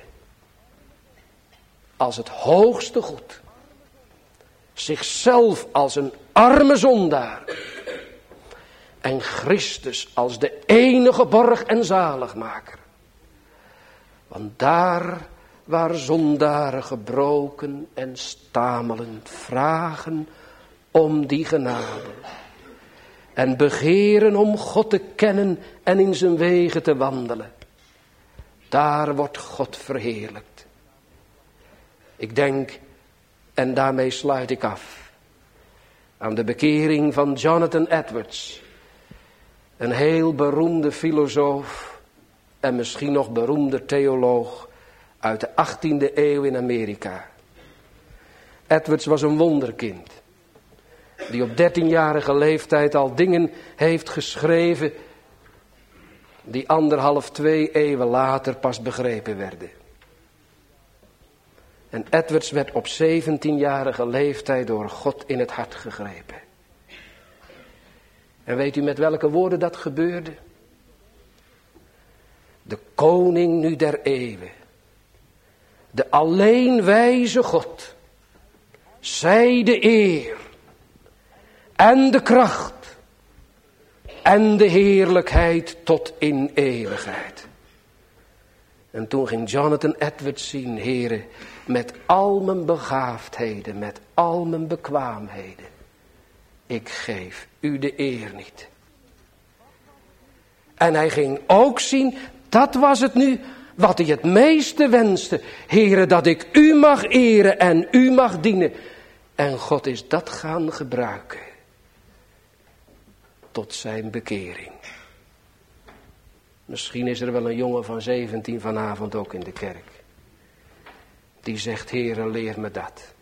Als het hoogste goed. Zichzelf als een arme zondaar. En Christus als de enige borg en zaligmaker. Want daar waar zondaren gebroken en stamelend vragen om die genade. En begeren om God te kennen en in zijn wegen te wandelen. Daar wordt God verheerlijkt. Ik denk, en daarmee sluit ik af, aan de bekering van Jonathan Edwards. Een heel beroemde filosoof en misschien nog beroemder theoloog uit de 18e eeuw in Amerika. Edwards was een wonderkind. Die op 13-jarige leeftijd al dingen heeft geschreven die 1,5, 2 eeuwen later pas begrepen werden. En Edwards werd op 17-jarige leeftijd door God in het hart gegrepen. En weet u met welke woorden dat gebeurde? De koning nu der eeuwen, de alleen wijze God, zij de eer en de kracht en de heerlijkheid tot in eeuwigheid. En toen ging Jonathan Edwards zien, Heere, met al mijn begaafdheden, met al mijn bekwaamheden, ik geef u de eer niet. En hij ging ook zien, dat was het nu wat hij het meeste wenste. Heere, dat ik u mag eren en u mag dienen. En God is dat gaan gebruiken tot zijn bekering. Misschien is er wel een jongen van 17 vanavond ook in de kerk. Die zegt, Heere, leer me dat.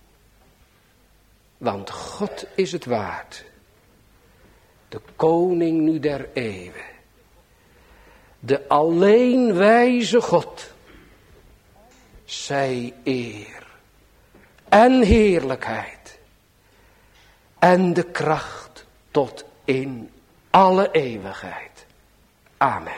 Want God is het waard. De koning nu der eeuwen. De alleen wijze God. Zij eer en heerlijkheid en de kracht tot in alle eeuwigheid. Amen.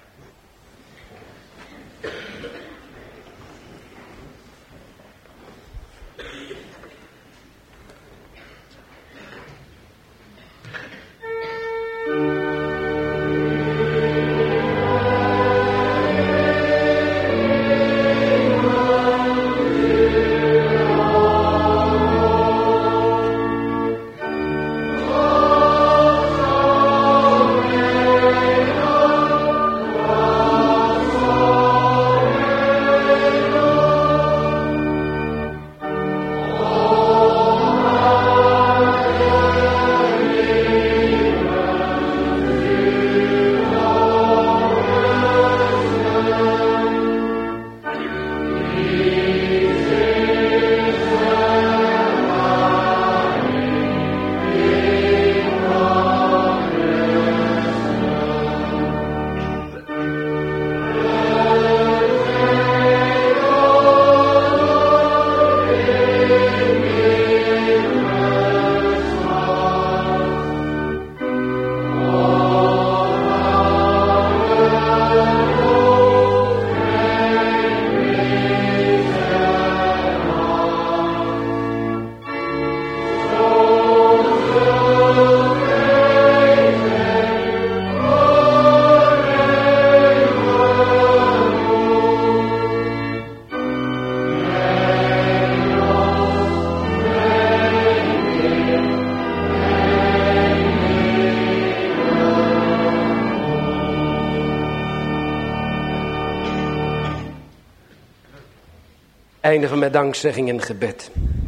Eindigen met dankzegging en gebed.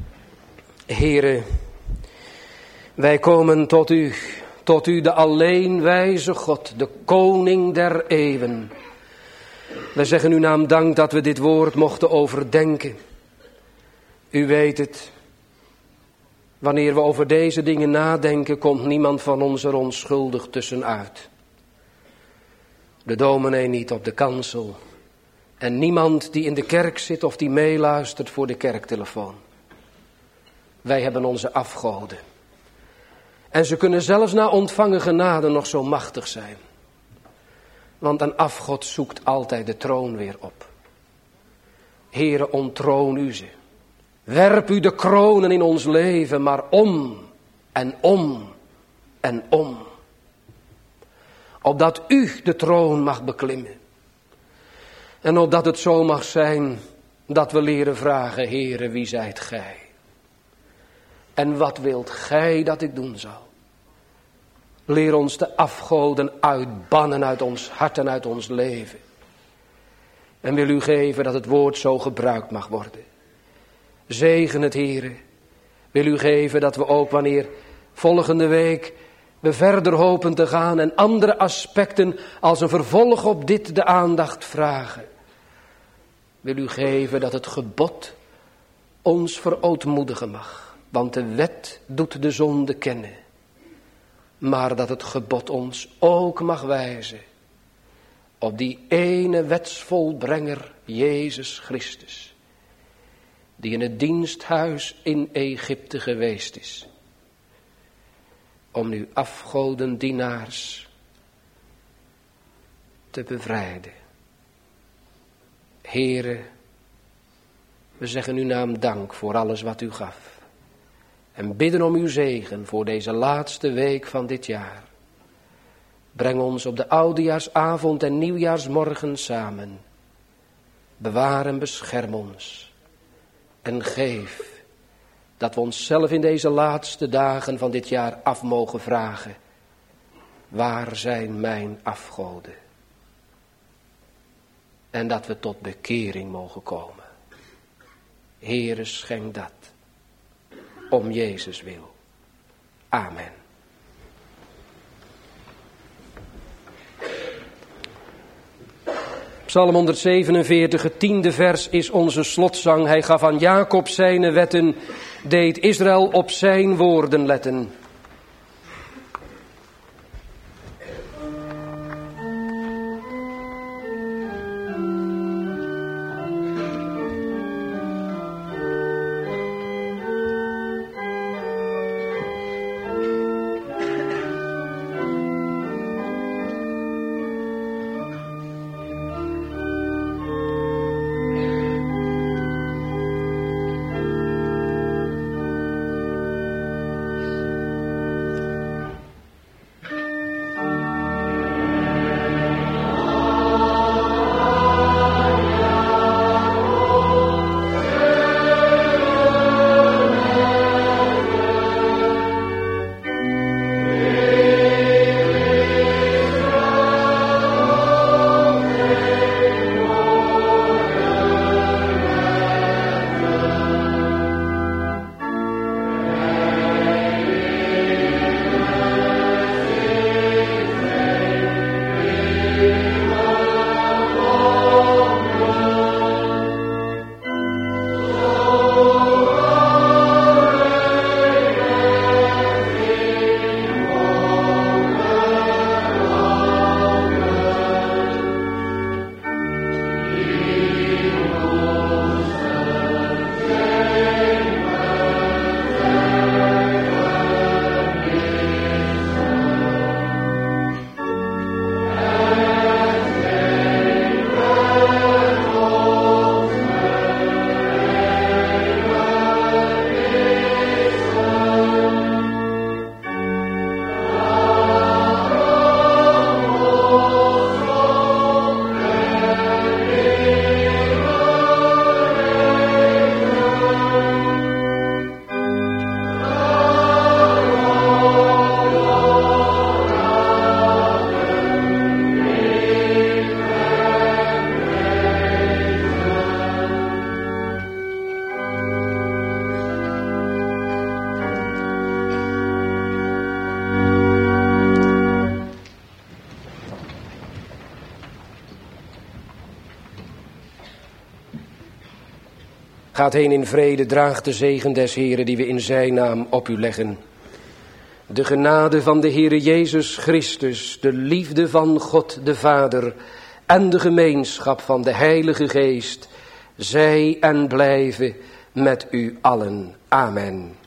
Heere, wij komen tot u de alleen wijze God, de koning der eeuwen. Wij zeggen uw naam dank dat we dit woord mochten overdenken. U weet het, wanneer we over deze dingen nadenken, komt niemand van ons er onschuldig tussenuit. De dominee niet op de kansel. En niemand die in de kerk zit of die meeluistert voor de kerktelefoon. Wij hebben onze afgoden. En ze kunnen zelfs na ontvangen genade nog zo machtig zijn. Want een afgod zoekt altijd de troon weer op. Heere, onttroon u ze. Werp u de kronen in ons leven, maar om en om en om. Opdat u de troon mag beklimmen. En opdat het zo mag zijn dat we leren vragen, Heere, wie zijt gij? En wat wilt gij dat ik doen zal? Leer ons de afgoden uitbannen uit ons hart en uit ons leven. En wil u geven dat het woord zo gebruikt mag worden. Zegen het, Heere. Wil u geven dat we ook wanneer volgende week we verder hopen te gaan en andere aspecten als een vervolg op dit de aandacht vragen. Wil u geven dat het gebod ons verootmoedigen mag. Want de wet doet de zonde kennen. Maar dat het gebod ons ook mag wijzen op die ene wetsvolbrenger, Jezus Christus. die in het diensthuis in Egypte geweest is, om nu afgodendienaars te bevrijden. Heere, we zeggen uw naam dank voor alles wat u gaf. En bidden om uw zegen voor deze laatste week van dit jaar. Breng ons op de oudejaarsavond en nieuwjaarsmorgen samen. Bewaar en bescherm ons. En geef dat we onszelf in deze laatste dagen van dit jaar af mogen vragen. Waar zijn mijn afgoden? En dat we tot bekering mogen komen. Heere, schenk dat. Om Jezus wil. Amen. Psalm 147, het 10e vers is onze slotzang. Hij gaf aan Jacob zijn wetten, deed Israël op zijn woorden letten. Gaat heen in vrede, draagt de zegen des Heren die we in zijn naam op u leggen. De genade van de Heere Jezus Christus, de liefde van God de Vader en de gemeenschap van de Heilige Geest, zij en blijven met u allen. Amen.